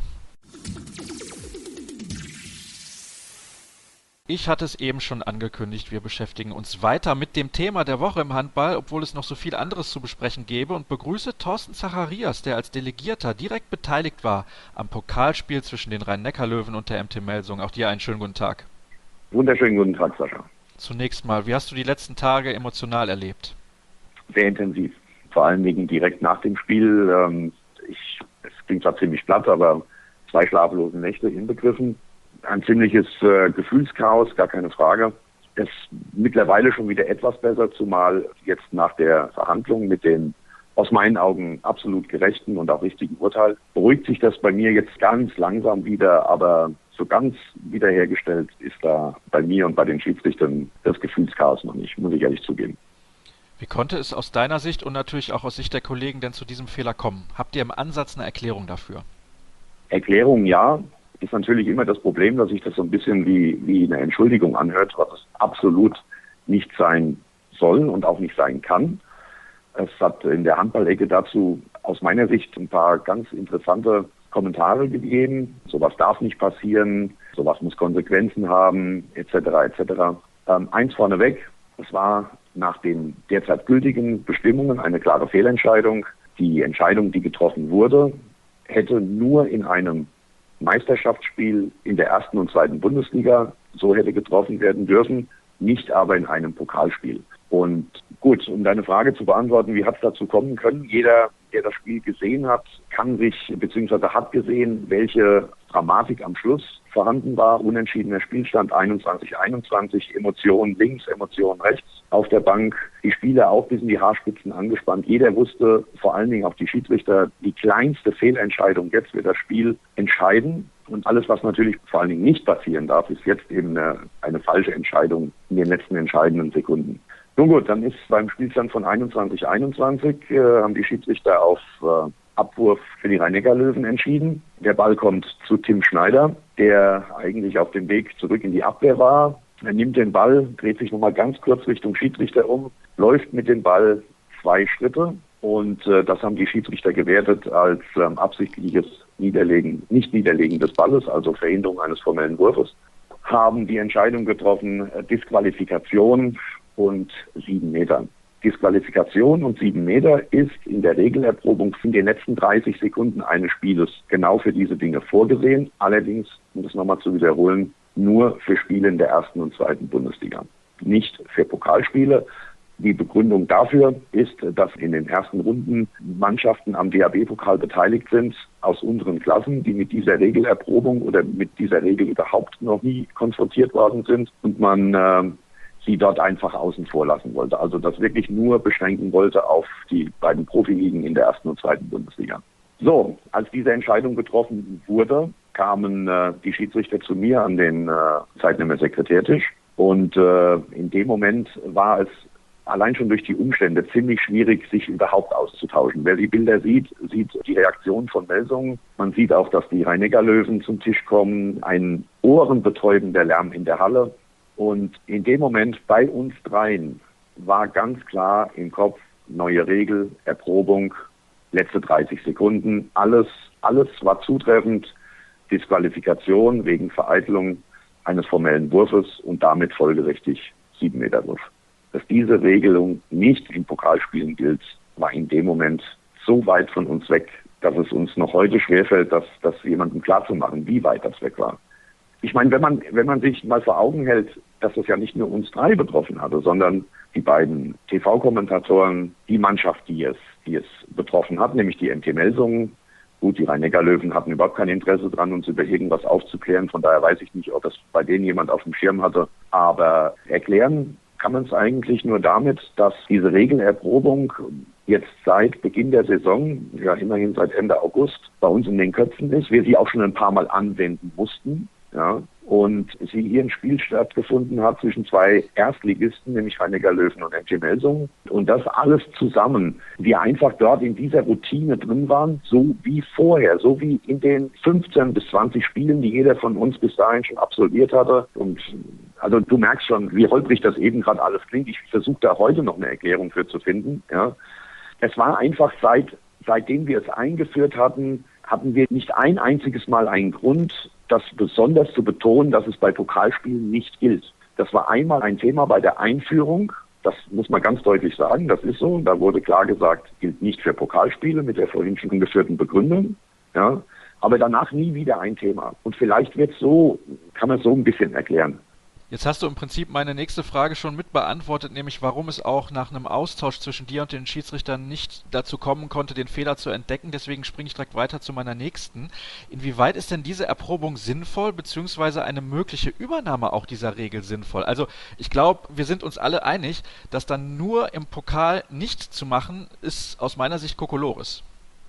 Ich hatte es eben schon angekündigt, wir beschäftigen uns weiter mit dem Thema der Woche im Handball, obwohl es noch so viel anderes zu besprechen gäbe, und begrüße Thorsten Zacharias, der als Delegierter direkt beteiligt war am Pokalspiel zwischen den Rhein-Neckar-Löwen und der M T Melsung. Auch dir einen schönen guten Tag. Wunderschönen guten Tag, Sascha. Zunächst mal, wie hast du die letzten Tage emotional erlebt? Sehr intensiv, vor allen Dingen direkt nach dem Spiel. Ähm, ich, es klingt zwar ziemlich platt, aber zwei schlaflose Nächte inbegriffen. Ein ziemliches äh, Gefühlschaos, gar keine Frage. Das mittlerweile schon wieder etwas besser, zumal jetzt nach der Verhandlung mit dem aus meinen Augen absolut gerechten und auch richtigen Urteil beruhigt sich das bei mir jetzt ganz langsam wieder, aber so ganz wiederhergestellt ist da bei mir und bei den Schiedsrichtern das Gefühlschaos noch nicht, muss ich ehrlich zugeben. Wie konnte es aus deiner Sicht und natürlich auch aus Sicht der Kollegen denn zu diesem Fehler kommen? Habt ihr im Ansatz eine Erklärung dafür? Erklärung ja. Ist natürlich immer das Problem, dass sich das so ein bisschen wie, wie eine Entschuldigung anhört, was es absolut nicht sein soll und auch nicht sein kann. Es hat in der Handballecke dazu aus meiner Sicht ein paar ganz interessante Kommentare gegeben. Sowas darf nicht passieren, sowas muss Konsequenzen haben, et cetera et cetera. Ähm, eins vorneweg, es war nach den derzeit gültigen Bestimmungen eine klare Fehlentscheidung. Die Entscheidung, die getroffen wurde, hätte nur in einem Meisterschaftsspiel in der ersten und zweiten Bundesliga so hätte getroffen werden dürfen, nicht aber in einem Pokalspiel. Und gut, um deine Frage zu beantworten, wie hat es dazu kommen können? Jeder, der das Spiel gesehen hat, kann sich bzw. hat gesehen, welche Dramatik am Schluss vorhanden war. Unentschiedener Spielstand einundzwanzig einundzwanzig, Emotionen links, Emotionen rechts auf der Bank. Die Spieler auch bis in die Haarspitzen angespannt. Jeder wusste, vor allen Dingen auch die Schiedsrichter, die kleinste Fehlentscheidung jetzt wird das Spiel entscheiden. Und alles, was natürlich vor allen Dingen nicht passieren darf, ist jetzt eben eine, eine falsche Entscheidung in den letzten entscheidenden Sekunden. Nun gut, dann ist beim Spielstand von einundzwanzig einundzwanzig äh, haben die Schiedsrichter auf äh, Abwurf für die Rhein-Neckar-Löwen entschieden. Der Ball kommt zu Tim Schneider, der eigentlich auf dem Weg zurück in die Abwehr war. Er nimmt den Ball, dreht sich nochmal ganz kurz Richtung Schiedsrichter um, läuft mit dem Ball zwei Schritte und äh, das haben die Schiedsrichter gewertet als ähm, absichtliches Niederlegen, nicht Niederlegen des Balles, also Verhinderung eines formellen Wurfes, haben die Entscheidung getroffen, äh, Disqualifikation und sieben Meter. Disqualifikation und sieben Meter ist in der Regelerprobung in den letzten dreißig Sekunden eines Spieles genau für diese Dinge vorgesehen. Allerdings, um das nochmal zu wiederholen, nur für Spiele in der ersten und zweiten Bundesliga, nicht für Pokalspiele. Die Begründung dafür ist, dass in den ersten Runden Mannschaften am D H B-Pokal beteiligt sind aus unteren Klassen, die mit dieser Regelerprobung oder mit dieser Regel überhaupt noch nie konfrontiert worden sind und man äh, sie dort einfach außen vor lassen wollte. Also das wirklich nur beschränken wollte auf die beiden Profiligen in der ersten und zweiten Bundesliga. So, als diese Entscheidung getroffen wurde, kamen äh, die Schiedsrichter zu mir an den äh, Zeitnehmer Sekretärtisch und äh, in dem Moment war es allein schon durch die Umstände ziemlich schwierig, sich überhaupt auszutauschen. Wer die Bilder sieht, sieht die Reaktion von Melsungen. Man sieht auch, dass die Rhein-Neckar-Löwen zum Tisch kommen, ein ohrenbetäubender Lärm in der Halle. Und in dem Moment bei uns dreien war ganz klar im Kopf, neue Regel, Erprobung, letzte dreißig Sekunden, alles, alles war zutreffend, Disqualifikation wegen Vereitelung eines formellen Wurfes und damit folgerichtig sieben Meter Wurf. Dass diese Regelung nicht in Pokalspielen gilt, war in dem Moment so weit von uns weg, dass es uns noch heute schwerfällt, das, das jemandem klarzumachen, wie weit das weg war. Ich meine, wenn man, wenn man sich mal vor Augen hält, dass das ja nicht nur uns drei betroffen hatte, sondern die beiden T V-Kommentatoren, die Mannschaft, die es, die es betroffen hat, nämlich die M T Melsungen. Gut, die Rhein-Neckar-Löwen hatten überhaupt kein Interesse dran, uns über irgendwas aufzuklären. Von daher weiß ich nicht, ob das bei denen jemand auf dem Schirm hatte. Aber erklären kann man es eigentlich nur damit, dass diese Regelerprobung jetzt seit Beginn der Saison, ja immerhin seit Ende August, bei uns in den Köpfen ist. Wir sie auch schon ein paar Mal anwenden mussten. Ja, und sie hier ein Spiel stattgefunden hat zwischen zwei Erstligisten, nämlich Rhein-Neckar-Löwen und M T Melsungen. Und das alles zusammen, wir einfach dort in dieser Routine drin waren, so wie vorher, so wie in den fünfzehn bis zwanzig Spielen, die jeder von uns bis dahin schon absolviert hatte. Und also du merkst schon, wie holprig das eben gerade alles klingt. Ich versuche da heute noch eine Erklärung für zu finden. Ja. Es war einfach seit, seitdem wir es eingeführt hatten, hatten wir nicht ein einziges Mal einen Grund, das besonders zu betonen, dass es bei Pokalspielen nicht gilt. Das war einmal ein Thema bei der Einführung. Das muss man ganz deutlich sagen. Das ist so. Da wurde klar gesagt, gilt nicht für Pokalspiele mit der vorhin schon angeführten Begründung. Ja. Aber danach nie wieder ein Thema. Und vielleicht wird so, kann man es so ein bisschen erklären. Jetzt hast du im Prinzip meine nächste Frage schon mit beantwortet, nämlich warum es auch nach einem Austausch zwischen dir und den Schiedsrichtern nicht dazu kommen konnte, den Fehler zu entdecken. Deswegen springe ich direkt weiter zu meiner nächsten. Inwieweit ist denn diese Erprobung sinnvoll, beziehungsweise eine mögliche Übernahme auch dieser Regel sinnvoll? Also ich glaube, wir sind uns alle einig, dass dann nur im Pokal nicht zu machen, ist aus meiner Sicht Kokolores.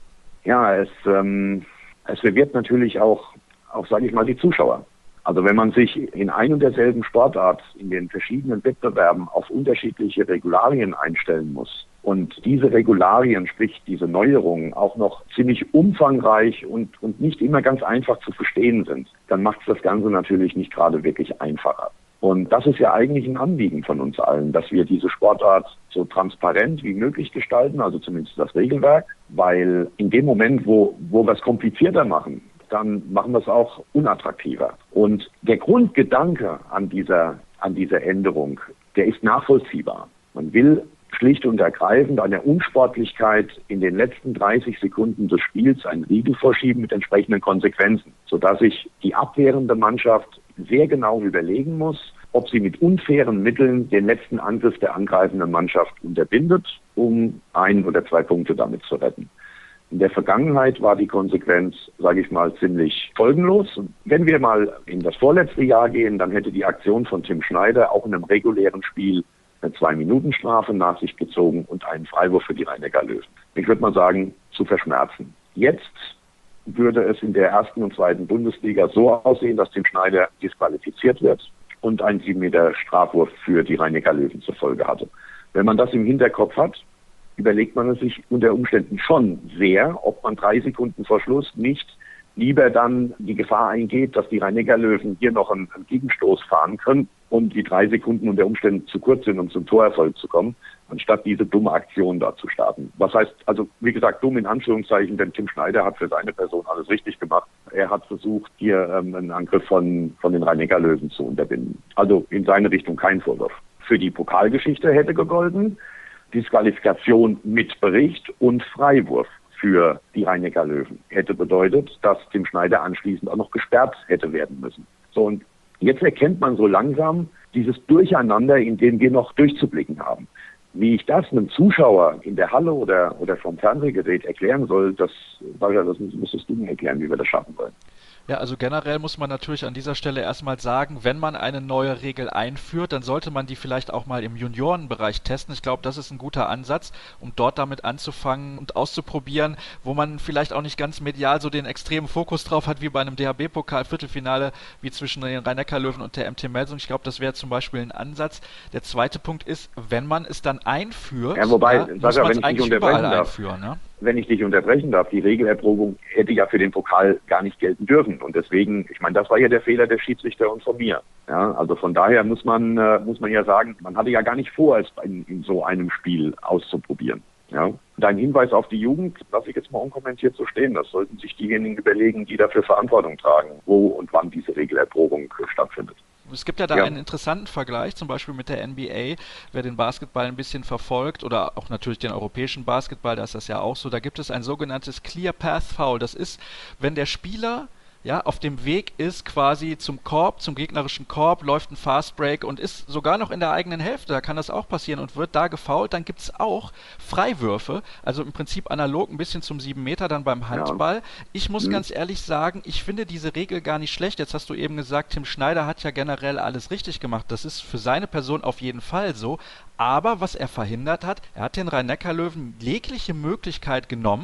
Ja, es, ähm, es verwirrt natürlich auch, auch sage ich mal, die Zuschauer. Also wenn man sich in ein und derselben Sportart in den verschiedenen Wettbewerben auf unterschiedliche Regularien einstellen muss und diese Regularien, sprich diese Neuerungen, auch noch ziemlich umfangreich und, und nicht immer ganz einfach zu verstehen sind, dann macht es das Ganze natürlich nicht gerade wirklich einfacher. Und das ist ja eigentlich ein Anliegen von uns allen, dass wir diese Sportart so transparent wie möglich gestalten, also zumindest das Regelwerk, weil in dem Moment, wo, wo wir es komplizierter machen, dann machen wir es auch unattraktiver. Und der Grundgedanke an dieser, an dieser Änderung, der ist nachvollziehbar. Man will schlicht und ergreifend an der Unsportlichkeit in den letzten dreißig Sekunden des Spiels einen Riegel vorschieben mit entsprechenden Konsequenzen, sodass sich die abwehrende Mannschaft sehr genau überlegen muss, ob sie mit unfairen Mitteln den letzten Angriff der angreifenden Mannschaft unterbindet, um ein oder zwei Punkte damit zu retten. In der Vergangenheit war die Konsequenz, sage ich mal, ziemlich folgenlos. Wenn wir mal in das vorletzte Jahr gehen, dann hätte die Aktion von Tim Schneider auch in einem regulären Spiel eine Zwei-Minuten-Strafe nach sich gezogen und einen Freiwurf für die Rhein-Neckar-Löwen. Ich würde mal sagen, zu verschmerzen. Jetzt würde es in der ersten und zweiten Bundesliga so aussehen, dass Tim Schneider disqualifiziert wird und einen sieben Meter Strafwurf für die Rhein-Neckar-Löwen zur Folge hatte. Wenn man das im Hinterkopf hat, überlegt man es sich unter Umständen schon sehr, ob man drei Sekunden vor Schluss nicht lieber dann die Gefahr eingeht, dass die Rhein-Neckar-Löwen hier noch einen, einen Gegenstoß fahren können und die drei Sekunden unter Umständen zu kurz sind, um zum Torerfolg zu kommen, anstatt diese dumme Aktion da zu starten. Was heißt, also wie gesagt, dumm in Anführungszeichen, denn Tim Schneider hat für seine Person alles richtig gemacht. Er hat versucht, hier ähm, einen Angriff von, von den Rhein-Neckar-Löwen zu unterbinden. Also in seine Richtung kein Vorwurf. Für die Pokalgeschichte hätte gegolten Disqualifikation mit Bericht und Freiwurf für die Rhein-Neckar-Löwen hätte bedeutet, dass Tim Schneider anschließend auch noch gesperrt hätte werden müssen. So, und jetzt erkennt man so langsam dieses Durcheinander, in dem wir noch durchzublicken haben. Wie ich das einem Zuschauer in der Halle oder, oder vom Fernsehgerät erklären soll, das, das müsstest du mir erklären, wie wir das schaffen wollen. Ja, also generell muss man natürlich an dieser Stelle erstmal sagen, wenn man eine neue Regel einführt, dann sollte man die vielleicht auch mal im Juniorenbereich testen. Ich glaube, das ist ein guter Ansatz, um dort damit anzufangen und auszuprobieren, wo man vielleicht auch nicht ganz medial so den extremen Fokus drauf hat, wie bei einem D H B-Pokal-Viertelfinale, wie zwischen den Rhein-Neckar-Löwen und der M T Melsung. Ich glaube, das wäre zum Beispiel ein Ansatz. Der zweite Punkt ist, wenn man es dann einführt, ja, wobei, ja, muss man es eigentlich überall darf. einführen. Ne? Wenn ich dich unterbrechen darf, die Regelerprobung hätte ja für den Pokal gar nicht gelten dürfen. Und deswegen, ich meine, das war ja der Fehler der Schiedsrichter und von mir. Ja, also von daher muss man, äh, muss man ja sagen, man hatte ja gar nicht vor, es in, in so einem Spiel auszuprobieren. Ja. Dein Hinweis auf die Jugend lasse ich jetzt mal unkommentiert so stehen. Das sollten sich diejenigen überlegen, die dafür Verantwortung tragen, wo und wann diese Regelerprobung äh, stattfindet. Es gibt ja da ja. einen interessanten Vergleich, zum Beispiel mit der N B A, wer den Basketball ein bisschen verfolgt oder auch natürlich den europäischen Basketball, da ist das ja auch so, da gibt es ein sogenanntes Clear Path Foul. Das ist, wenn der Spieler ja, auf dem Weg ist quasi zum Korb, zum gegnerischen Korb, läuft ein Fast Break und ist sogar noch in der eigenen Hälfte, da kann das auch passieren und wird da gefoult, dann gibt es auch Freiwürfe, also im Prinzip analog ein bisschen zum sieben Meter dann beim Handball. Ja. Ich muss mhm. ganz ehrlich sagen, ich finde diese Regel gar nicht schlecht. Jetzt hast du eben gesagt, Tim Schneider hat ja generell alles richtig gemacht. Das ist für seine Person auf jeden Fall so. Aber was er verhindert hat, er hat den Rhein-Neckar-Löwen jegliche Möglichkeit genommen,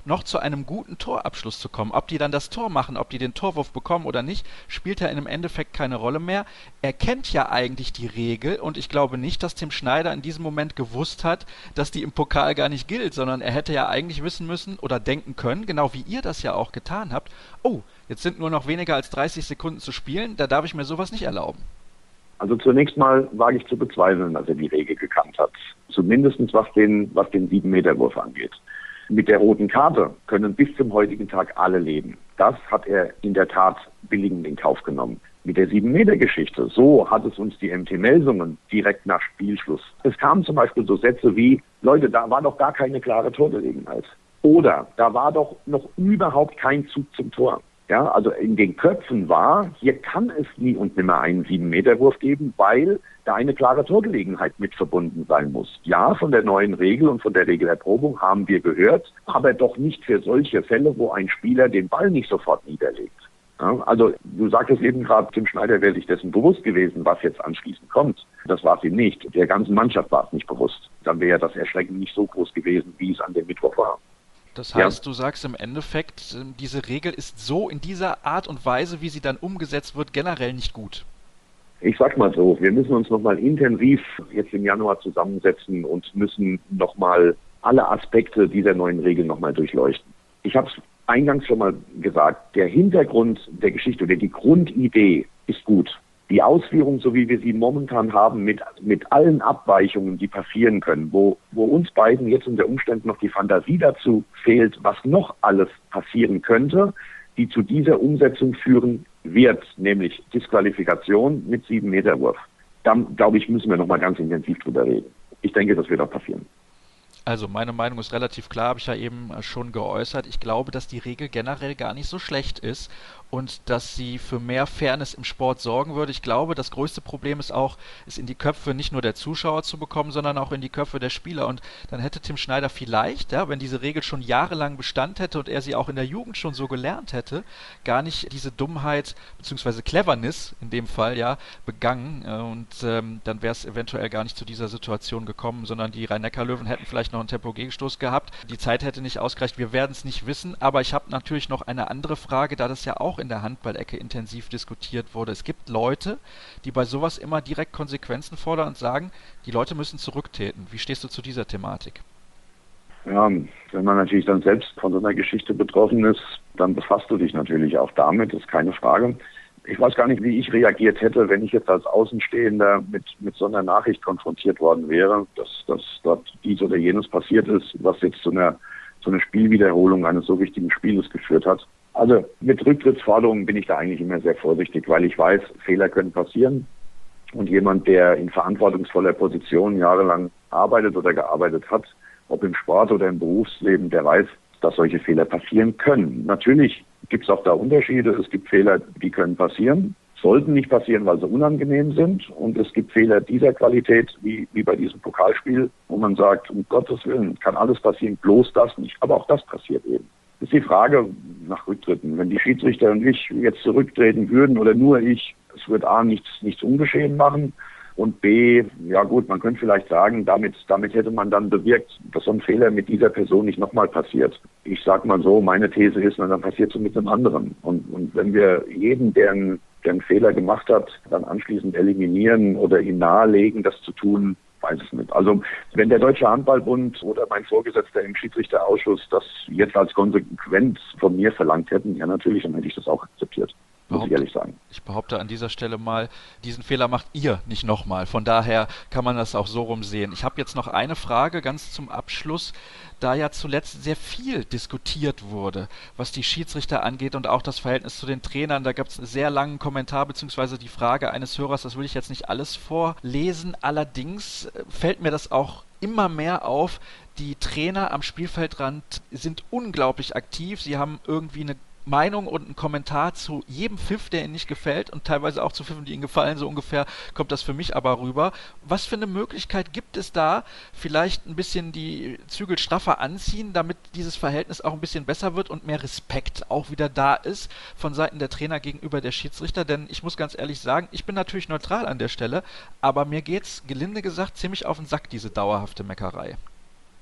noch zu einem guten Torabschluss zu kommen. Ob die dann das Tor machen, ob die den Torwurf bekommen oder nicht, spielt ja im Endeffekt keine Rolle mehr. Er kennt ja eigentlich die Regel und ich glaube nicht, dass Tim Schneider in diesem Moment gewusst hat, dass die im Pokal gar nicht gilt, sondern er hätte ja eigentlich wissen müssen oder denken können, genau wie ihr das ja auch getan habt, oh, jetzt sind nur noch weniger als dreißig Sekunden zu spielen, da darf ich mir sowas nicht erlauben. Also zunächst mal wage ich zu bezweifeln, dass er die Regel gekannt hat. Zumindest was den, was den sieben-Meter-Wurf angeht. Mit der roten Karte können bis zum heutigen Tag alle leben. Das hat er in der Tat billigend in Kauf genommen. Mit der sieben-Meter-Geschichte, so hat es uns die M T Melsungen direkt nach Spielschluss. Es kamen zum Beispiel so Sätze wie, Leute, da war doch gar keine klare Torgelegenheit. Oder, da war doch noch überhaupt kein Zug zum Tor. Ja, also in den Köpfen war, hier kann es nie und nimmer einen sieben-Meter-Wurf geben, weil da eine klare Torgelegenheit mit verbunden sein muss. Ja, von der neuen Regel und von der Regelerprobung haben wir gehört, aber doch nicht für solche Fälle, wo ein Spieler den Ball nicht sofort niederlegt. Ja, also du sagtest eben gerade, Tim Schneider wäre sich dessen bewusst gewesen, was jetzt anschließend kommt. Das war es ihm nicht. Der ganzen Mannschaft war es nicht bewusst. Dann wäre das Erschrecken nicht so groß gewesen, wie es an dem Mittwoch war. Das heißt, ja. Du sagst im Endeffekt, diese Regel ist so in dieser Art und Weise, wie sie dann umgesetzt wird, generell nicht gut. Ich sag mal so, wir müssen uns nochmal intensiv jetzt im Januar zusammensetzen und müssen nochmal alle Aspekte dieser neuen Regel nochmal durchleuchten. Ich habe es eingangs schon mal gesagt, der Hintergrund der Geschichte oder die Grundidee ist gut. Die Ausführung, so wie wir sie momentan haben, mit, mit allen Abweichungen, die passieren können, wo, wo uns beiden jetzt unter Umständen noch die Fantasie dazu fehlt, was noch alles passieren könnte, die zu dieser Umsetzung führen wird, nämlich Disqualifikation mit sieben-Meter-Wurf. Da, glaube ich, müssen wir noch mal ganz intensiv drüber reden. Ich denke, das wird auch passieren. Also meine Meinung ist relativ klar, habe ich ja eben schon geäußert. Ich glaube, dass die Regel generell gar nicht so schlecht ist und dass sie für mehr Fairness im Sport sorgen würde. Ich glaube, das größte Problem ist auch, es in die Köpfe nicht nur der Zuschauer zu bekommen, sondern auch in die Köpfe der Spieler. Und dann hätte Tim Schneider vielleicht, ja, wenn diese Regel schon jahrelang Bestand hätte und er sie auch in der Jugend schon so gelernt hätte, gar nicht diese Dummheit bzw. Cleverness in dem Fall ja begangen. Und ähm, dann wäre es eventuell gar nicht zu dieser Situation gekommen, sondern die Rhein-Neckar-Löwen hätten vielleicht noch einen Tempo-Gegenstoß gehabt. Die Zeit hätte nicht ausgereicht. Wir werden es nicht wissen. Aber ich habe natürlich noch eine andere Frage, da das ja auch in der Handballecke intensiv diskutiert wurde. Es gibt Leute, die bei sowas immer direkt Konsequenzen fordern und sagen, die Leute müssen zurücktreten. Wie stehst du zu dieser Thematik? Ja, wenn man natürlich dann selbst von so einer Geschichte betroffen ist, dann befasst du dich natürlich auch damit, ist keine Frage. Ich weiß gar nicht, wie ich reagiert hätte, wenn ich jetzt als Außenstehender mit, mit so einer Nachricht konfrontiert worden wäre, dass, dass dort dies oder jenes passiert ist, was jetzt zu einer, zu einer Spielwiederholung eines so wichtigen Spieles geführt hat. Also mit Rücktrittsforderungen bin ich da eigentlich immer sehr vorsichtig, weil ich weiß, Fehler können passieren. Und jemand, der in verantwortungsvoller Position jahrelang arbeitet oder gearbeitet hat, ob im Sport oder im Berufsleben, der weiß, dass solche Fehler passieren können. Natürlich gibt es auch da Unterschiede. Es gibt Fehler, die können passieren, sollten nicht passieren, weil sie unangenehm sind. Und es gibt Fehler dieser Qualität, wie, wie bei diesem Pokalspiel, wo man sagt, um Gottes Willen, kann alles passieren, bloß das nicht. Aber auch das passiert eben. Das ist die Frage nach Rücktritten. Wenn die Schiedsrichter und ich jetzt zurücktreten würden oder nur ich, es wird A, nichts, nichts ungeschehen machen. Und B, ja gut, man könnte vielleicht sagen, damit, damit hätte man dann bewirkt, dass so ein Fehler mit dieser Person nicht nochmal passiert. Ich sag mal so, meine These ist, na, dann passiert es mit einem anderen. Und, und wenn wir jeden, der einen, der einen Fehler gemacht hat, dann anschließend eliminieren oder ihm nahelegen, das zu tun, weiß es nicht. Also wenn der Deutsche Handballbund oder mein Vorgesetzter im Schiedsrichterausschuss das jetzt als Konsequenz von mir verlangt hätten, ja natürlich, dann hätte ich das auch akzeptiert. Muss ich ehrlich sagen. Ich behaupte an dieser Stelle mal, diesen Fehler macht ihr nicht nochmal. Von daher kann man das auch so rum sehen. Ich habe jetzt noch eine Frage ganz zum Abschluss, da ja zuletzt sehr viel diskutiert wurde, was die Schiedsrichter angeht und auch das Verhältnis zu den Trainern. Da gab es einen sehr langen Kommentar beziehungsweise die Frage eines Hörers, das will ich jetzt nicht alles vorlesen. Allerdings fällt mir das auch immer mehr auf. Die Trainer am Spielfeldrand sind unglaublich aktiv. Sie haben irgendwie eine Meinung und einen Kommentar zu jedem Pfiff, der Ihnen nicht gefällt und teilweise auch zu Pfiffen, die Ihnen gefallen, so ungefähr kommt das für mich aber rüber. Was für eine Möglichkeit gibt es da, vielleicht ein bisschen die Zügel straffer anziehen, damit dieses Verhältnis auch ein bisschen besser wird und mehr Respekt auch wieder da ist von Seiten der Trainer gegenüber der Schiedsrichter? Denn ich muss ganz ehrlich sagen, ich bin natürlich neutral an der Stelle, aber mir geht's, gelinde gesagt, ziemlich auf den Sack, diese dauerhafte Meckerei.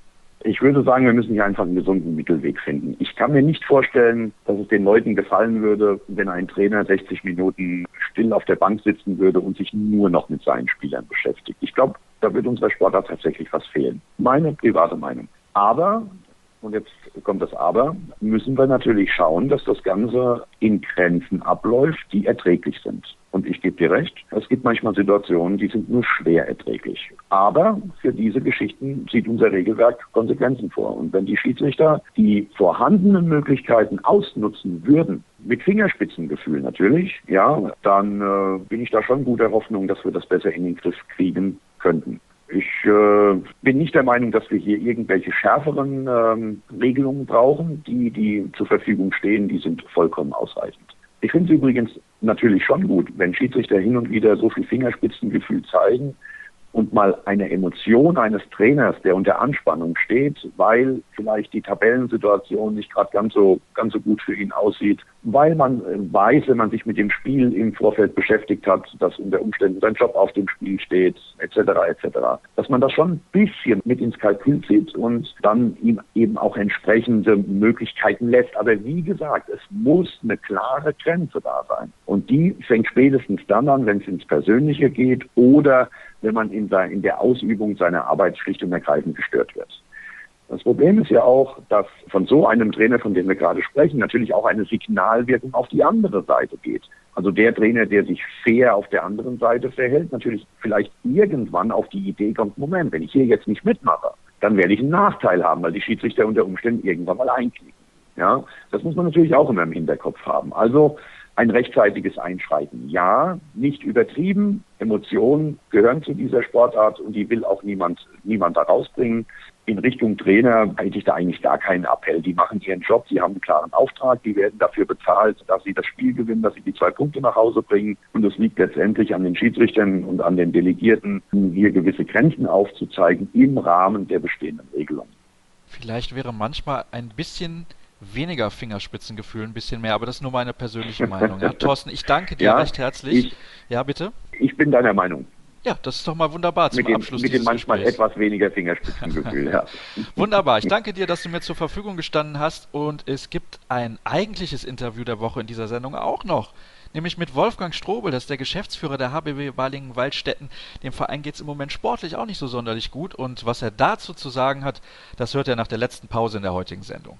Ich würde sagen, wir müssen hier einfach einen gesunden Mittelweg finden. Ich kann mir nicht vorstellen, dass es den Leuten gefallen würde, wenn ein Trainer sechzig Minuten still auf der Bank sitzen würde und sich nur noch mit seinen Spielern beschäftigt. Ich glaube, da wird unserer Sportart tatsächlich was fehlen. Meine private Meinung. Aber, und jetzt kommt das Aber, müssen wir natürlich schauen, dass das Ganze in Grenzen abläuft, die erträglich sind. Und ich gebe dir recht, es gibt manchmal Situationen, die sind nur schwer erträglich. Aber für diese Geschichten sieht unser Regelwerk Konsequenzen vor. Und wenn die Schiedsrichter die vorhandenen Möglichkeiten ausnutzen würden, mit Fingerspitzengefühl natürlich, ja, dann äh, bin ich da schon guter Hoffnung, dass wir das besser in den Griff kriegen könnten. Ich äh, bin nicht der Meinung, dass wir hier irgendwelche schärferen ähm, Regelungen brauchen. Die, die zur Verfügung stehen, die sind vollkommen ausreichend. Ich finde es übrigens natürlich schon gut, wenn Schiedsrichter hin und wieder so viel Fingerspitzengefühl zeigen und mal eine Emotion eines Trainers, der unter Anspannung steht, weil vielleicht die Tabellensituation nicht gerade ganz so ganz so gut für ihn aussieht, weil man weiß, wenn man sich mit dem Spiel im Vorfeld beschäftigt hat, dass unter Umständen sein Job auf dem Spiel steht, et cetera et cetera, dass man das schon ein bisschen mit ins Kalkül zieht und dann ihm eben auch entsprechende Möglichkeiten lässt. Aber wie gesagt, es muss eine klare Grenze da sein. Und die fängt spätestens dann an, wenn es ins Persönliche geht oder wenn man in, sein, in der Ausübung seiner Arbeit schlicht und ergreifend gestört wird. Das Problem ist ja auch, dass von so einem Trainer, von dem wir gerade sprechen, natürlich auch eine Signalwirkung auf die andere Seite geht. Also der Trainer, der sich fair auf der anderen Seite verhält, natürlich vielleicht irgendwann auf die Idee kommt, Moment, wenn ich hier jetzt nicht mitmache, dann werde ich einen Nachteil haben, weil die Schiedsrichter unter Umständen irgendwann mal einknicken. Ja, das muss man natürlich auch immer im Hinterkopf haben. Also ein rechtzeitiges Einschreiten. Ja, nicht übertrieben. Emotionen gehören zu dieser Sportart und die will auch niemand, niemand da rausbringen. In Richtung Trainer hätte ich da eigentlich gar keinen Appell. Die machen ihren Job, die haben einen klaren Auftrag, die werden dafür bezahlt, dass sie das Spiel gewinnen, dass sie die zwei Punkte nach Hause bringen. Und es liegt letztendlich an den Schiedsrichtern und an den Delegierten, hier gewisse Grenzen aufzuzeigen im Rahmen der bestehenden Regelungen. Vielleicht wäre manchmal ein bisschen weniger Fingerspitzengefühl, ein bisschen mehr, aber das ist nur meine persönliche Meinung. Ja, Thorsten, ich danke dir ja, recht herzlich. Ich, ja, bitte? Ich bin deiner Meinung. Ja, das ist doch mal wunderbar zum mit dem, Abschluss mit dieses dem manchmal Gesprächs. Etwas weniger Fingerspitzengefühl, ja. Wunderbar, ich danke dir, dass du mir zur Verfügung gestanden hast und es gibt ein eigentliches Interview der Woche in dieser Sendung auch noch. Nämlich mit Wolfgang Strobel, das ist der Geschäftsführer der H B W Balingen-Waldstätten. Dem Verein geht es im Moment sportlich auch nicht so sonderlich gut und was er dazu zu sagen hat, das hört er nach der letzten Pause in der heutigen Sendung.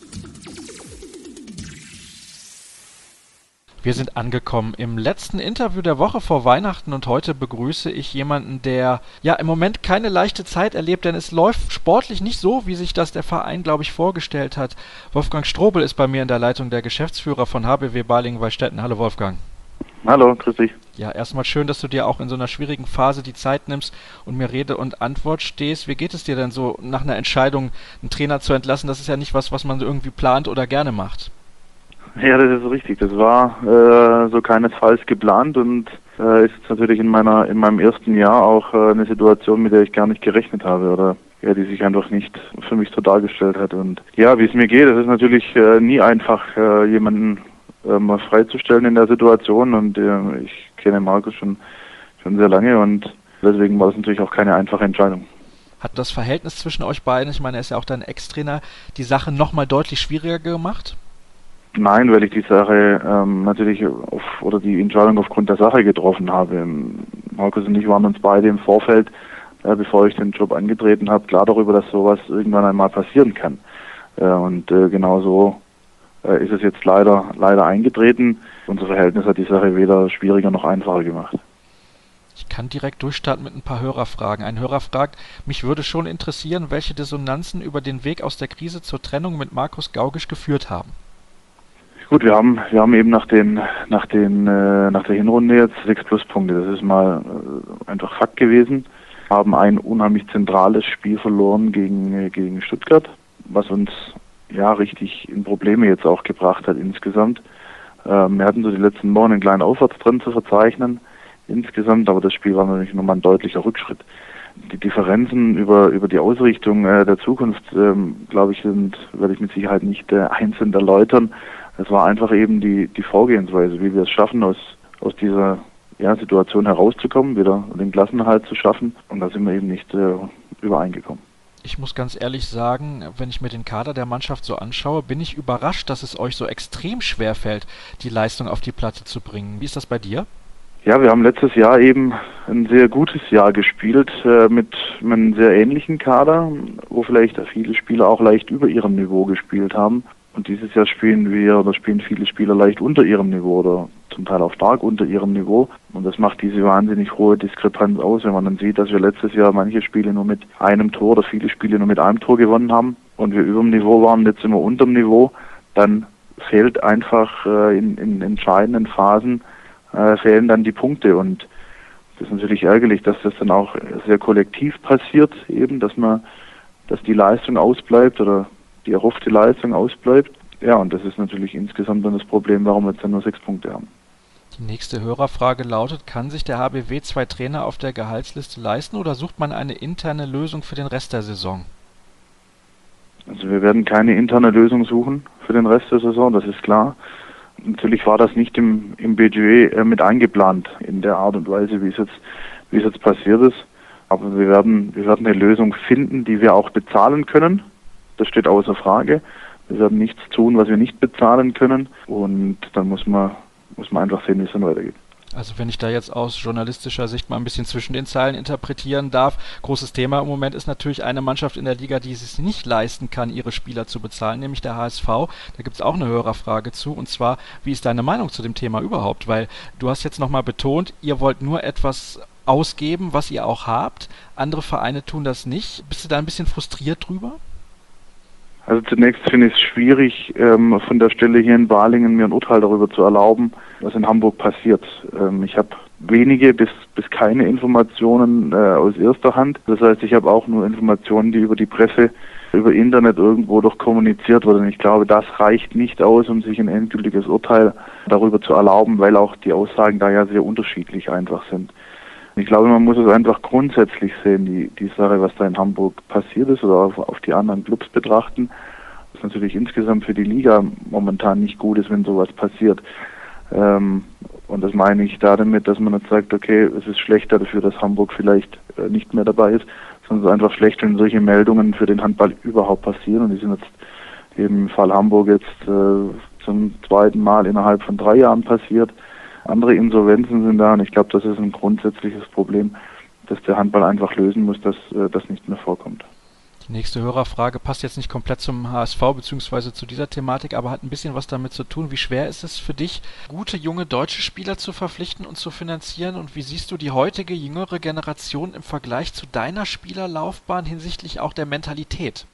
Wir sind angekommen im letzten Interview der Woche vor Weihnachten und heute begrüße ich jemanden, der ja im Moment keine leichte Zeit erlebt, denn es läuft sportlich nicht so, wie sich das der Verein, glaube ich, vorgestellt hat. Wolfgang Strobel ist bei mir in der Leitung, der Geschäftsführer von H B W Balingen-Waldstätten. Hallo Wolfgang. Hallo, grüß dich. Ja, erstmal schön, dass du dir auch in so einer schwierigen Phase die Zeit nimmst und mir Rede und Antwort stehst. Wie geht es dir denn so nach einer Entscheidung, einen Trainer zu entlassen? Das ist ja nicht was, was man irgendwie plant oder gerne macht. Ja, das ist so richtig. Das war äh, so keinesfalls geplant und äh, ist jetzt natürlich in meiner in meinem ersten Jahr auch äh, eine Situation, mit der ich gar nicht gerechnet habe oder ja, die sich einfach nicht für mich so dargestellt hat. Und ja, wie es mir geht, es ist natürlich äh, nie einfach, äh, jemanden äh, mal freizustellen in der Situation und äh, ich kenne Markus schon schon sehr lange und deswegen war es natürlich auch keine einfache Entscheidung. Hat das Verhältnis zwischen euch beiden, ich meine, er ist ja auch dein Ex-Trainer, die Sache nochmal deutlich schwieriger gemacht? Nein, weil ich die Sache ähm, natürlich auf, oder die Entscheidung aufgrund der Sache getroffen habe. Markus und ich waren uns beide im Vorfeld, äh, bevor ich den Job angetreten habe, klar darüber, dass sowas irgendwann einmal passieren kann. Äh, und äh, genau so äh, ist es jetzt leider leider eingetreten. Unser Verhältnis hat die Sache weder schwieriger noch einfacher gemacht. Ich kann direkt durchstarten mit ein paar Hörerfragen. Ein Hörer fragt, mich würde schon interessieren, welche Dissonanzen über den Weg aus der Krise zur Trennung mit Markus Gaugisch geführt haben. Gut, wir haben wir haben eben nach den nach den äh, nach der Hinrunde jetzt sechs Pluspunkte. Das ist mal äh, einfach Fakt gewesen. Haben ein unheimlich zentrales Spiel verloren gegen äh, gegen Stuttgart, was uns ja richtig in Probleme jetzt auch gebracht hat insgesamt. Ähm, wir hatten so die letzten Wochen einen kleinen Aufwärtstrend zu verzeichnen insgesamt, aber das Spiel war natürlich nochmal ein deutlicher Rückschritt. Die Differenzen über über die Ausrichtung äh, der Zukunft, ähm, glaube ich, sind werde ich mit Sicherheit nicht äh, einzeln erläutern. Es war einfach eben die, die Vorgehensweise, wie wir es schaffen, aus, aus dieser ja, Situation herauszukommen, wieder den Klassenerhalt zu schaffen. Und da sind wir eben nicht äh, übereingekommen. Ich muss ganz ehrlich sagen, wenn ich mir den Kader der Mannschaft so anschaue, bin ich überrascht, dass es euch so extrem schwer fällt, die Leistung auf die Platte zu bringen. Wie ist das bei dir? Ja, wir haben letztes Jahr eben ein sehr gutes Jahr gespielt äh, mit einem sehr ähnlichen Kader, wo vielleicht viele Spieler auch leicht über ihrem Niveau gespielt haben. Und dieses Jahr spielen wir oder spielen viele Spieler leicht unter ihrem Niveau oder zum Teil auch stark unter ihrem Niveau. Und das macht diese wahnsinnig hohe Diskrepanz aus, wenn man dann sieht, dass wir letztes Jahr manche Spiele nur mit einem Tor oder viele Spiele nur mit einem Tor gewonnen haben und wir über dem Niveau waren, jetzt sind wir unter dem Niveau, dann fehlt einfach äh, in, in entscheidenden Phasen äh, fehlen dann die Punkte. Und das ist natürlich ärgerlich, dass das dann auch sehr kollektiv passiert, eben, dass man, dass die Leistung ausbleibt oder die erhoffte Leistung ausbleibt. Ja, und das ist natürlich insgesamt dann das Problem, warum wir jetzt dann nur sechs Punkte haben. Die nächste Hörerfrage lautet, kann sich der H B W zwei Trainer auf der Gehaltsliste leisten oder sucht man eine interne Lösung für den Rest der Saison? Also wir werden keine interne Lösung suchen für den Rest der Saison, das ist klar. Natürlich war das nicht im, im Budget äh, mit eingeplant in der Art und Weise, wie es jetzt, wie es jetzt passiert ist. Aber wir werden, wir werden eine Lösung finden, die wir auch bezahlen können. Das steht außer Frage. Wir werden nichts tun, was wir nicht bezahlen können. Und dann muss man, muss man einfach sehen, wie es dann weitergeht. Also wenn ich da jetzt aus journalistischer Sicht mal ein bisschen zwischen den Zeilen interpretieren darf, großes Thema im Moment ist natürlich eine Mannschaft in der Liga, die es nicht leisten kann, ihre Spieler zu bezahlen, nämlich der H S V. Da gibt es auch eine Hörerfrage zu, und zwar, wie ist deine Meinung zu dem Thema überhaupt? Weil du hast jetzt nochmal betont, ihr wollt nur etwas ausgeben, was ihr auch habt. Andere Vereine tun das nicht. Bist du da ein bisschen frustriert drüber? Also zunächst finde ich es schwierig, ähm, von der Stelle hier in Balingen mir ein Urteil darüber zu erlauben, was in Hamburg passiert. Ähm, ich habe wenige bis bis keine Informationen äh, aus erster Hand. Das heißt, ich habe auch nur Informationen, die über die Presse, über Internet irgendwo doch kommuniziert wurden. Ich glaube, das reicht nicht aus, um sich ein endgültiges Urteil darüber zu erlauben, weil auch die Aussagen da ja sehr unterschiedlich einfach sind. Ich glaube, man muss es einfach grundsätzlich sehen, die, die Sache, was da in Hamburg passiert ist, oder auf, auf die anderen Clubs betrachten. Was natürlich insgesamt für die Liga momentan nicht gut ist, wenn sowas passiert. Ähm, und das meine ich da damit, dass man nicht sagt, okay, es ist schlechter dafür, dass Hamburg vielleicht äh, nicht mehr dabei ist, sondern es ist einfach schlecht, wenn solche Meldungen für den Handball überhaupt passieren. Und die sind jetzt eben im Fall Hamburg jetzt äh, zum zweiten Mal innerhalb von drei Jahren passiert. Andere Insolvenzen sind da, und ich glaube, das ist ein grundsätzliches Problem, das der Handball einfach lösen muss, dass äh, das nicht mehr vorkommt. Die nächste Hörerfrage passt jetzt nicht komplett zum H S V bzw. zu dieser Thematik, aber hat ein bisschen was damit zu tun. Wie schwer ist es für dich, gute junge deutsche Spieler zu verpflichten und zu finanzieren? Und wie siehst du die heutige jüngere Generation im Vergleich zu deiner Spielerlaufbahn hinsichtlich auch der Mentalität?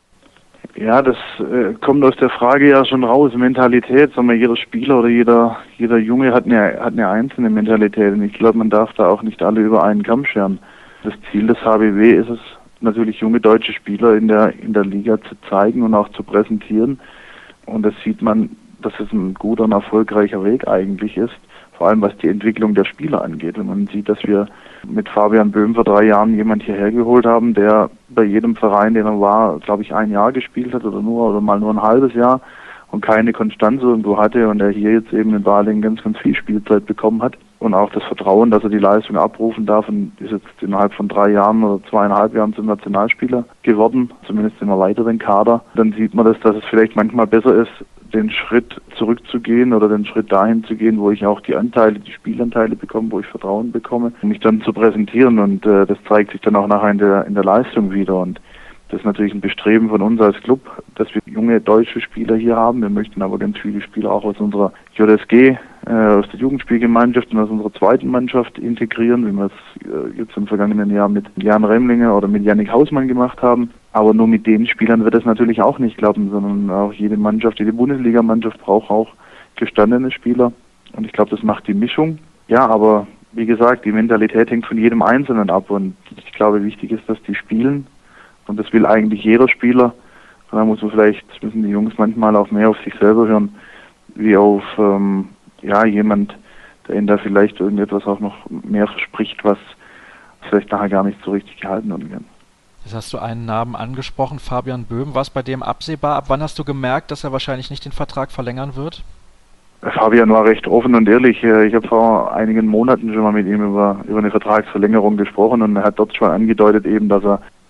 Ja, das äh, kommt aus der Frage ja schon raus. Mentalität, sagen wir, jeder Spieler oder jeder jeder Junge hat eine hat eine einzelne Mentalität, und ich glaube, man darf da auch nicht alle über einen Kamm scheren. Das Ziel des H B W ist es natürlich, junge deutsche Spieler in der in der Liga zu zeigen und auch zu präsentieren. Und das sieht man, dass es ein guter und erfolgreicher Weg eigentlich ist, vor allem was die Entwicklung der Spieler angeht. Wenn man sieht, dass wir mit Fabian Böhm vor drei Jahren jemand hierher geholt haben, der bei jedem Verein, den er war, glaube ich, ein Jahr gespielt hat oder nur oder mal nur ein halbes Jahr und keine Konstanz irgendwo hatte, und der hier jetzt eben in Balingen ganz, ganz viel Spielzeit bekommen hat und auch das Vertrauen, dass er die Leistung abrufen darf, und ist jetzt innerhalb von drei Jahren oder zweieinhalb Jahren zum Nationalspieler geworden, zumindest im erweiterten Kader. Dann sieht man das, dass es vielleicht manchmal besser ist, den Schritt zurückzugehen oder den Schritt dahin zu gehen, wo ich auch die Anteile, die Spielanteile bekomme, wo ich Vertrauen bekomme, um mich dann zu präsentieren, und äh, das zeigt sich dann auch nachher in der, in der Leistung wieder. Und das ist natürlich ein Bestreben von uns als Club, dass wir junge deutsche Spieler hier haben. Wir möchten aber ganz viele Spieler auch aus unserer J S G, äh, aus der Jugendspielgemeinschaft und aus unserer zweiten Mannschaft integrieren, wie wir es äh, jetzt im vergangenen Jahr mit Jan Remlinger oder mit Jannik Hausmann gemacht haben. Aber nur mit den Spielern wird es natürlich auch nicht klappen, sondern auch jede Mannschaft, jede Bundesligamannschaft braucht auch gestandene Spieler. Und ich glaube, das macht die Mischung. Ja, aber wie gesagt, die Mentalität hängt von jedem Einzelnen ab. Und ich glaube, wichtig ist, dass die spielen. Und das will eigentlich jeder Spieler. Und da muss man vielleicht, müssen die Jungs manchmal auch mehr auf sich selber hören, wie auf ähm, ja jemand, der ihnen da vielleicht irgendetwas auch noch mehr verspricht, was vielleicht nachher gar nicht so richtig gehalten werden kann. Jetzt hast du einen Namen angesprochen, Fabian Böhm. War es bei dem absehbar? Ab wann hast du gemerkt, dass er wahrscheinlich nicht den Vertrag verlängern wird? Fabian war recht offen und ehrlich. Ich habe vor einigen Monaten schon mal mit ihm über, über eine Vertragsverlängerung gesprochen, und er hat dort schon angedeutet eben, dass er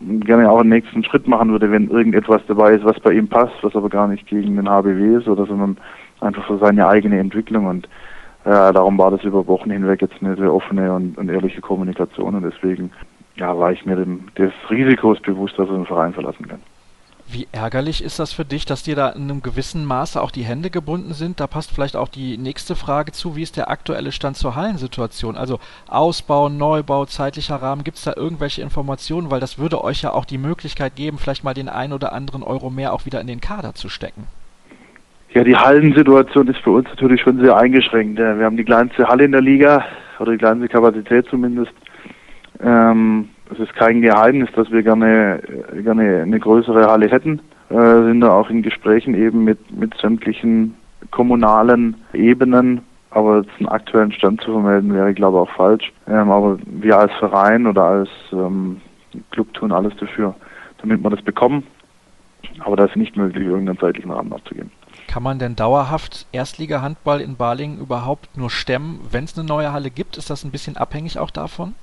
gerne auch einen nächsten Schritt machen würde, wenn irgendetwas dabei ist, was bei ihm passt, was aber gar nicht gegen den H B W ist oder sondern einfach für seine eigene Entwicklung. Und äh, darum war das über Wochen hinweg jetzt eine sehr offene und, und ehrliche Kommunikation und deswegen ja, war ich mir dem, des Risikos bewusst, dass er den Verein verlassen kann. Wie ärgerlich ist das für dich, dass dir da in einem gewissen Maße auch die Hände gebunden sind? Da passt vielleicht auch die nächste Frage zu. Wie ist der aktuelle Stand zur Hallensituation? Also Ausbau, Neubau, zeitlicher Rahmen. Gibt es da irgendwelche Informationen? Weil das würde euch ja auch die Möglichkeit geben, vielleicht mal den ein oder anderen Euro mehr auch wieder in den Kader zu stecken. Ja, die Hallensituation ist für uns natürlich schon sehr eingeschränkt. Wir haben die kleinste Halle in der Liga, oder die kleinste Kapazität zumindest. Ähm, es ist kein Geheimnis, dass wir gerne, gerne eine größere Halle hätten. Äh, sind da auch in Gesprächen eben mit, mit sämtlichen kommunalen Ebenen. Aber jetzt einen aktuellen Stand zu vermelden, wäre, glaube ich, auch falsch. Ähm, aber wir als Verein oder als ähm, Club tun alles dafür, damit wir das bekommen. Aber das ist nicht möglich, irgendeinen zeitlichen Rahmen abzugeben. Kann man denn dauerhaft Erstliga-Handball in Balingen überhaupt nur stemmen, wenn es eine neue Halle gibt? Ist das ein bisschen abhängig auch davon?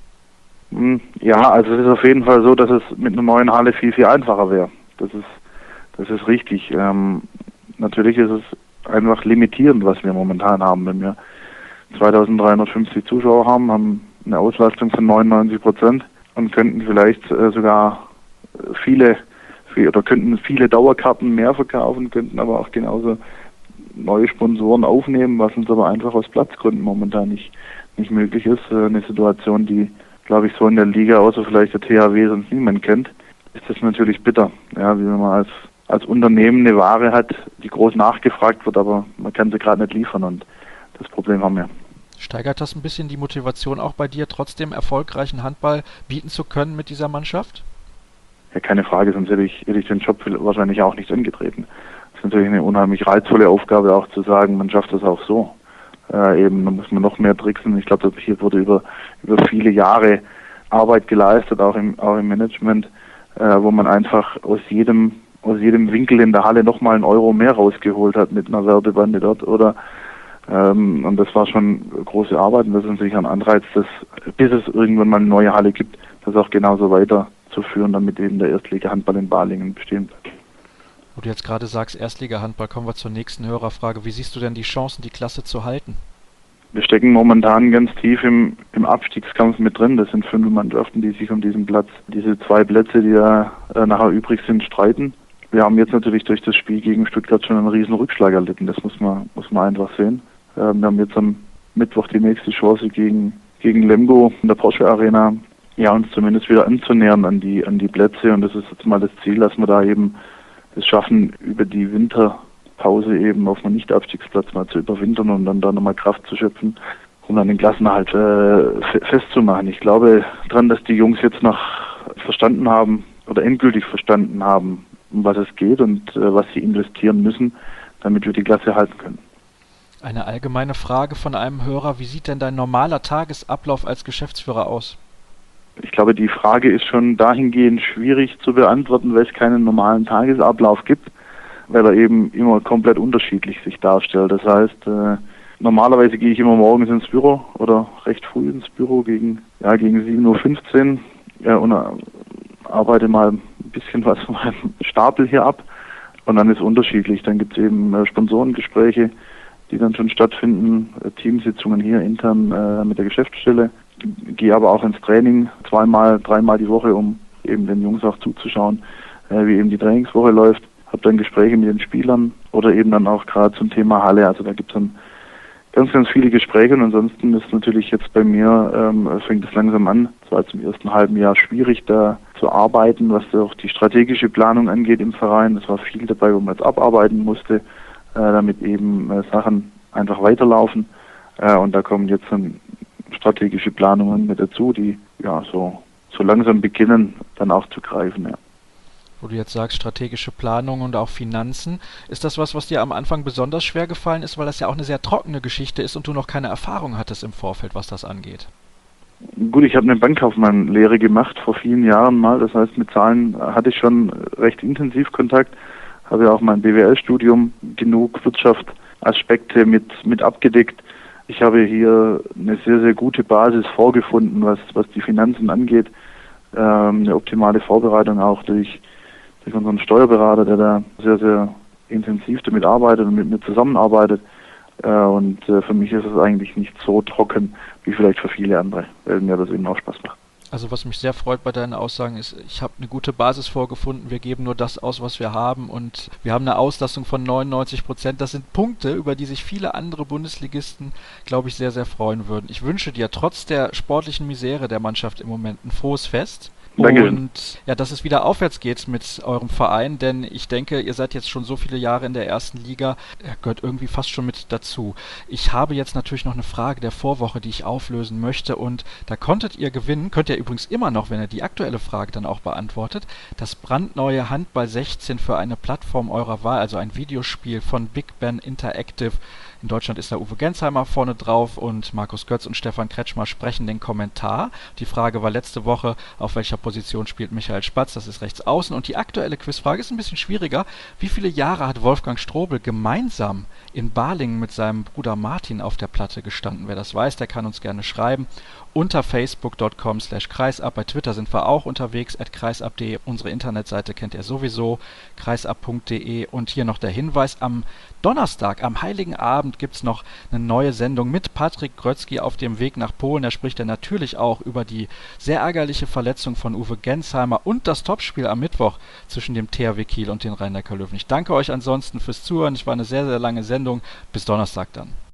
Ja, also es ist auf jeden Fall so, dass es mit einer neuen Halle viel, viel einfacher wäre. Das ist, das ist richtig. Ähm, natürlich ist es einfach limitierend, was wir momentan haben. Wenn wir zweitausenddreihundertfünfzig Zuschauer haben, haben eine Auslastung von neunundneunzig Prozent und könnten vielleicht äh, sogar viele, viel, oder könnten viele Dauerkarten mehr verkaufen, könnten aber auch genauso neue Sponsoren aufnehmen, was uns aber einfach aus Platzgründen momentan nicht, nicht möglich ist. Äh, eine Situation, die, glaube ich, so in der Liga, außer vielleicht der T H W, sonst niemand kennt, ist das natürlich bitter. Ja, wie wenn man als, als Unternehmen eine Ware hat, die groß nachgefragt wird, aber man kann sie gerade nicht liefern und das Problem haben wir. Steigert das ein bisschen die Motivation auch bei dir, trotzdem erfolgreichen Handball bieten zu können mit dieser Mannschaft? Ja, keine Frage, sonst hätte ich, hätte ich den Job wahrscheinlich auch nicht angetreten. Das ist natürlich eine unheimlich reizvolle Aufgabe, auch zu sagen, man schafft das auch so. Äh, eben, da muss man noch mehr tricksen. Ich glaube, hier wurde über, über viele Jahre Arbeit geleistet, auch im, auch im Management, äh, wo man einfach aus jedem, aus jedem Winkel in der Halle nochmal einen Euro mehr rausgeholt hat mit einer Werbebande dort oder, ähm, und das war schon große Arbeit und das ist natürlich ein Anreiz, dass, bis es irgendwann mal eine neue Halle gibt, das auch genauso weiterzuführen, damit eben der Erstliga-Handball in Balingen bestehen bleibt. Wo du jetzt gerade sagst, Erstliga-Handball, kommen wir zur nächsten Hörerfrage. Wie siehst du denn die Chancen, die Klasse zu halten? Wir stecken momentan ganz tief im, im Abstiegskampf mit drin. Das sind fünf Mannschaften, die sich um diesen Platz, diese zwei Plätze, die ja äh, nachher übrig sind, streiten. Wir haben jetzt natürlich durch das Spiel gegen Stuttgart schon einen riesen Rückschlag erlitten. Das muss man, muss man einfach sehen. Äh, wir haben jetzt am Mittwoch die nächste Chance gegen, gegen Lemgo in der Porsche Arena, ja, uns zumindest wieder anzunähern an die, an die Plätze. Und das ist jetzt mal das Ziel, dass wir da eben es schaffen, über die Winterpause eben auf einem Nicht-Abstiegsplatz mal zu überwintern und dann da nochmal Kraft zu schöpfen, um dann den Klassenerhalt äh, festzumachen. Ich glaube dran, dass die Jungs jetzt noch verstanden haben oder endgültig verstanden haben, um was es geht und äh, was sie investieren müssen, damit wir die Klasse halten können. Eine allgemeine Frage von einem Hörer: Wie sieht denn dein normaler Tagesablauf als Geschäftsführer aus? Ich glaube, die Frage ist schon dahingehend schwierig zu beantworten, weil es keinen normalen Tagesablauf gibt, weil er eben immer komplett unterschiedlich sich darstellt. Das heißt, äh, normalerweise gehe ich immer morgens ins Büro oder recht früh ins Büro gegen, ja, gegen sieben Uhr fünfzehn ja, und äh, arbeite mal ein bisschen was von meinem Stapel hier ab und dann ist unterschiedlich. Dann gibt es eben äh, Sponsorengespräche, die dann schon stattfinden, äh, Teamsitzungen hier intern äh, mit der Geschäftsstelle. Gehe aber auch ins Training zweimal, dreimal die Woche, um eben den Jungs auch zuzuschauen, äh, wie eben die Trainingswoche läuft. Habe dann Gespräche mit den Spielern oder eben dann auch gerade zum Thema Halle. Also da gibt es dann ganz, ganz viele Gespräche und ansonsten ist natürlich jetzt bei mir, ähm, fängt es langsam an. Es war jetzt im ersten halben Jahr schwierig, da zu arbeiten, was auch die strategische Planung angeht im Verein. Es war viel dabei, wo man jetzt abarbeiten musste, äh, damit eben äh, Sachen einfach weiterlaufen. Äh, und da kommen jetzt dann strategische Planungen mit dazu, die ja so, so langsam beginnen, dann auch zu greifen. Ja. Wo du jetzt sagst, strategische Planung und auch Finanzen, ist das was, was dir am Anfang besonders schwer gefallen ist, weil das ja auch eine sehr trockene Geschichte ist und du noch keine Erfahrung hattest im Vorfeld, was das angeht? Gut, ich habe eine Bankkaufmann-Lehre gemacht vor vielen Jahren mal, das heißt mit Zahlen hatte ich schon recht intensiv Kontakt, habe ja auch mein B W L-Studium genug Wirtschaftsaspekte mit, mit abgedeckt. Ich habe hier eine sehr, sehr gute Basis vorgefunden, was, was die Finanzen angeht. ähm, eine optimale Vorbereitung auch durch, durch unseren Steuerberater, der da sehr, sehr intensiv damit arbeitet und mit mir zusammenarbeitet. Äh, und äh, für mich ist es eigentlich nicht so trocken wie vielleicht für viele andere, weil mir das eben auch Spaß macht. Also was mich sehr freut bei deinen Aussagen ist, ich habe eine gute Basis vorgefunden, wir geben nur das aus, was wir haben und wir haben eine Auslastung von neunundneunzig Prozent. Das sind Punkte, über die sich viele andere Bundesligisten, glaube ich, sehr, sehr freuen würden. Ich wünsche dir trotz der sportlichen Misere der Mannschaft im Moment ein frohes Fest. Dankeschön. Und ja, dass es wieder aufwärts geht mit eurem Verein, denn ich denke, ihr seid jetzt schon so viele Jahre in der ersten Liga, gehört irgendwie fast schon mit dazu. Ich habe jetzt natürlich noch eine Frage der Vorwoche, die ich auflösen möchte und da konntet ihr gewinnen, könnt ihr übrigens immer noch, wenn ihr die aktuelle Frage dann auch beantwortet, das brandneue Handball sechzehn für eine Plattform eurer Wahl, also ein Videospiel von Big Ben Interactive. In Deutschland ist da Uwe Gensheimer vorne drauf und Markus Götz und Stefan Kretschmer sprechen den Kommentar. Die Frage war letzte Woche, auf welcher Position spielt Michael Spatz, das ist rechts außen. Und die aktuelle Quizfrage ist ein bisschen schwieriger. Wie viele Jahre hat Wolfgang Strobel gemeinsam in Balingen mit seinem Bruder Martin auf der Platte gestanden? Wer das weiß, der kann uns gerne schreiben. Unter facebook punkt com slash kreisab. Bei Twitter sind wir auch unterwegs, at kreisab punkt de. Unsere Internetseite kennt ihr sowieso, kreisab punkt de. Und hier noch der Hinweis, am Donnerstag, am Heiligen Abend, gibt es noch eine neue Sendung mit Patrick Grötzky auf dem Weg nach Polen. Da spricht er natürlich auch über die sehr ärgerliche Verletzung von Uwe Gensheimer und das Topspiel am Mittwoch zwischen dem T H W Kiel und den Rhein-Neckar Löwen. Ich danke euch ansonsten fürs Zuhören. Es war eine sehr, sehr lange Sendung. Bis Donnerstag dann.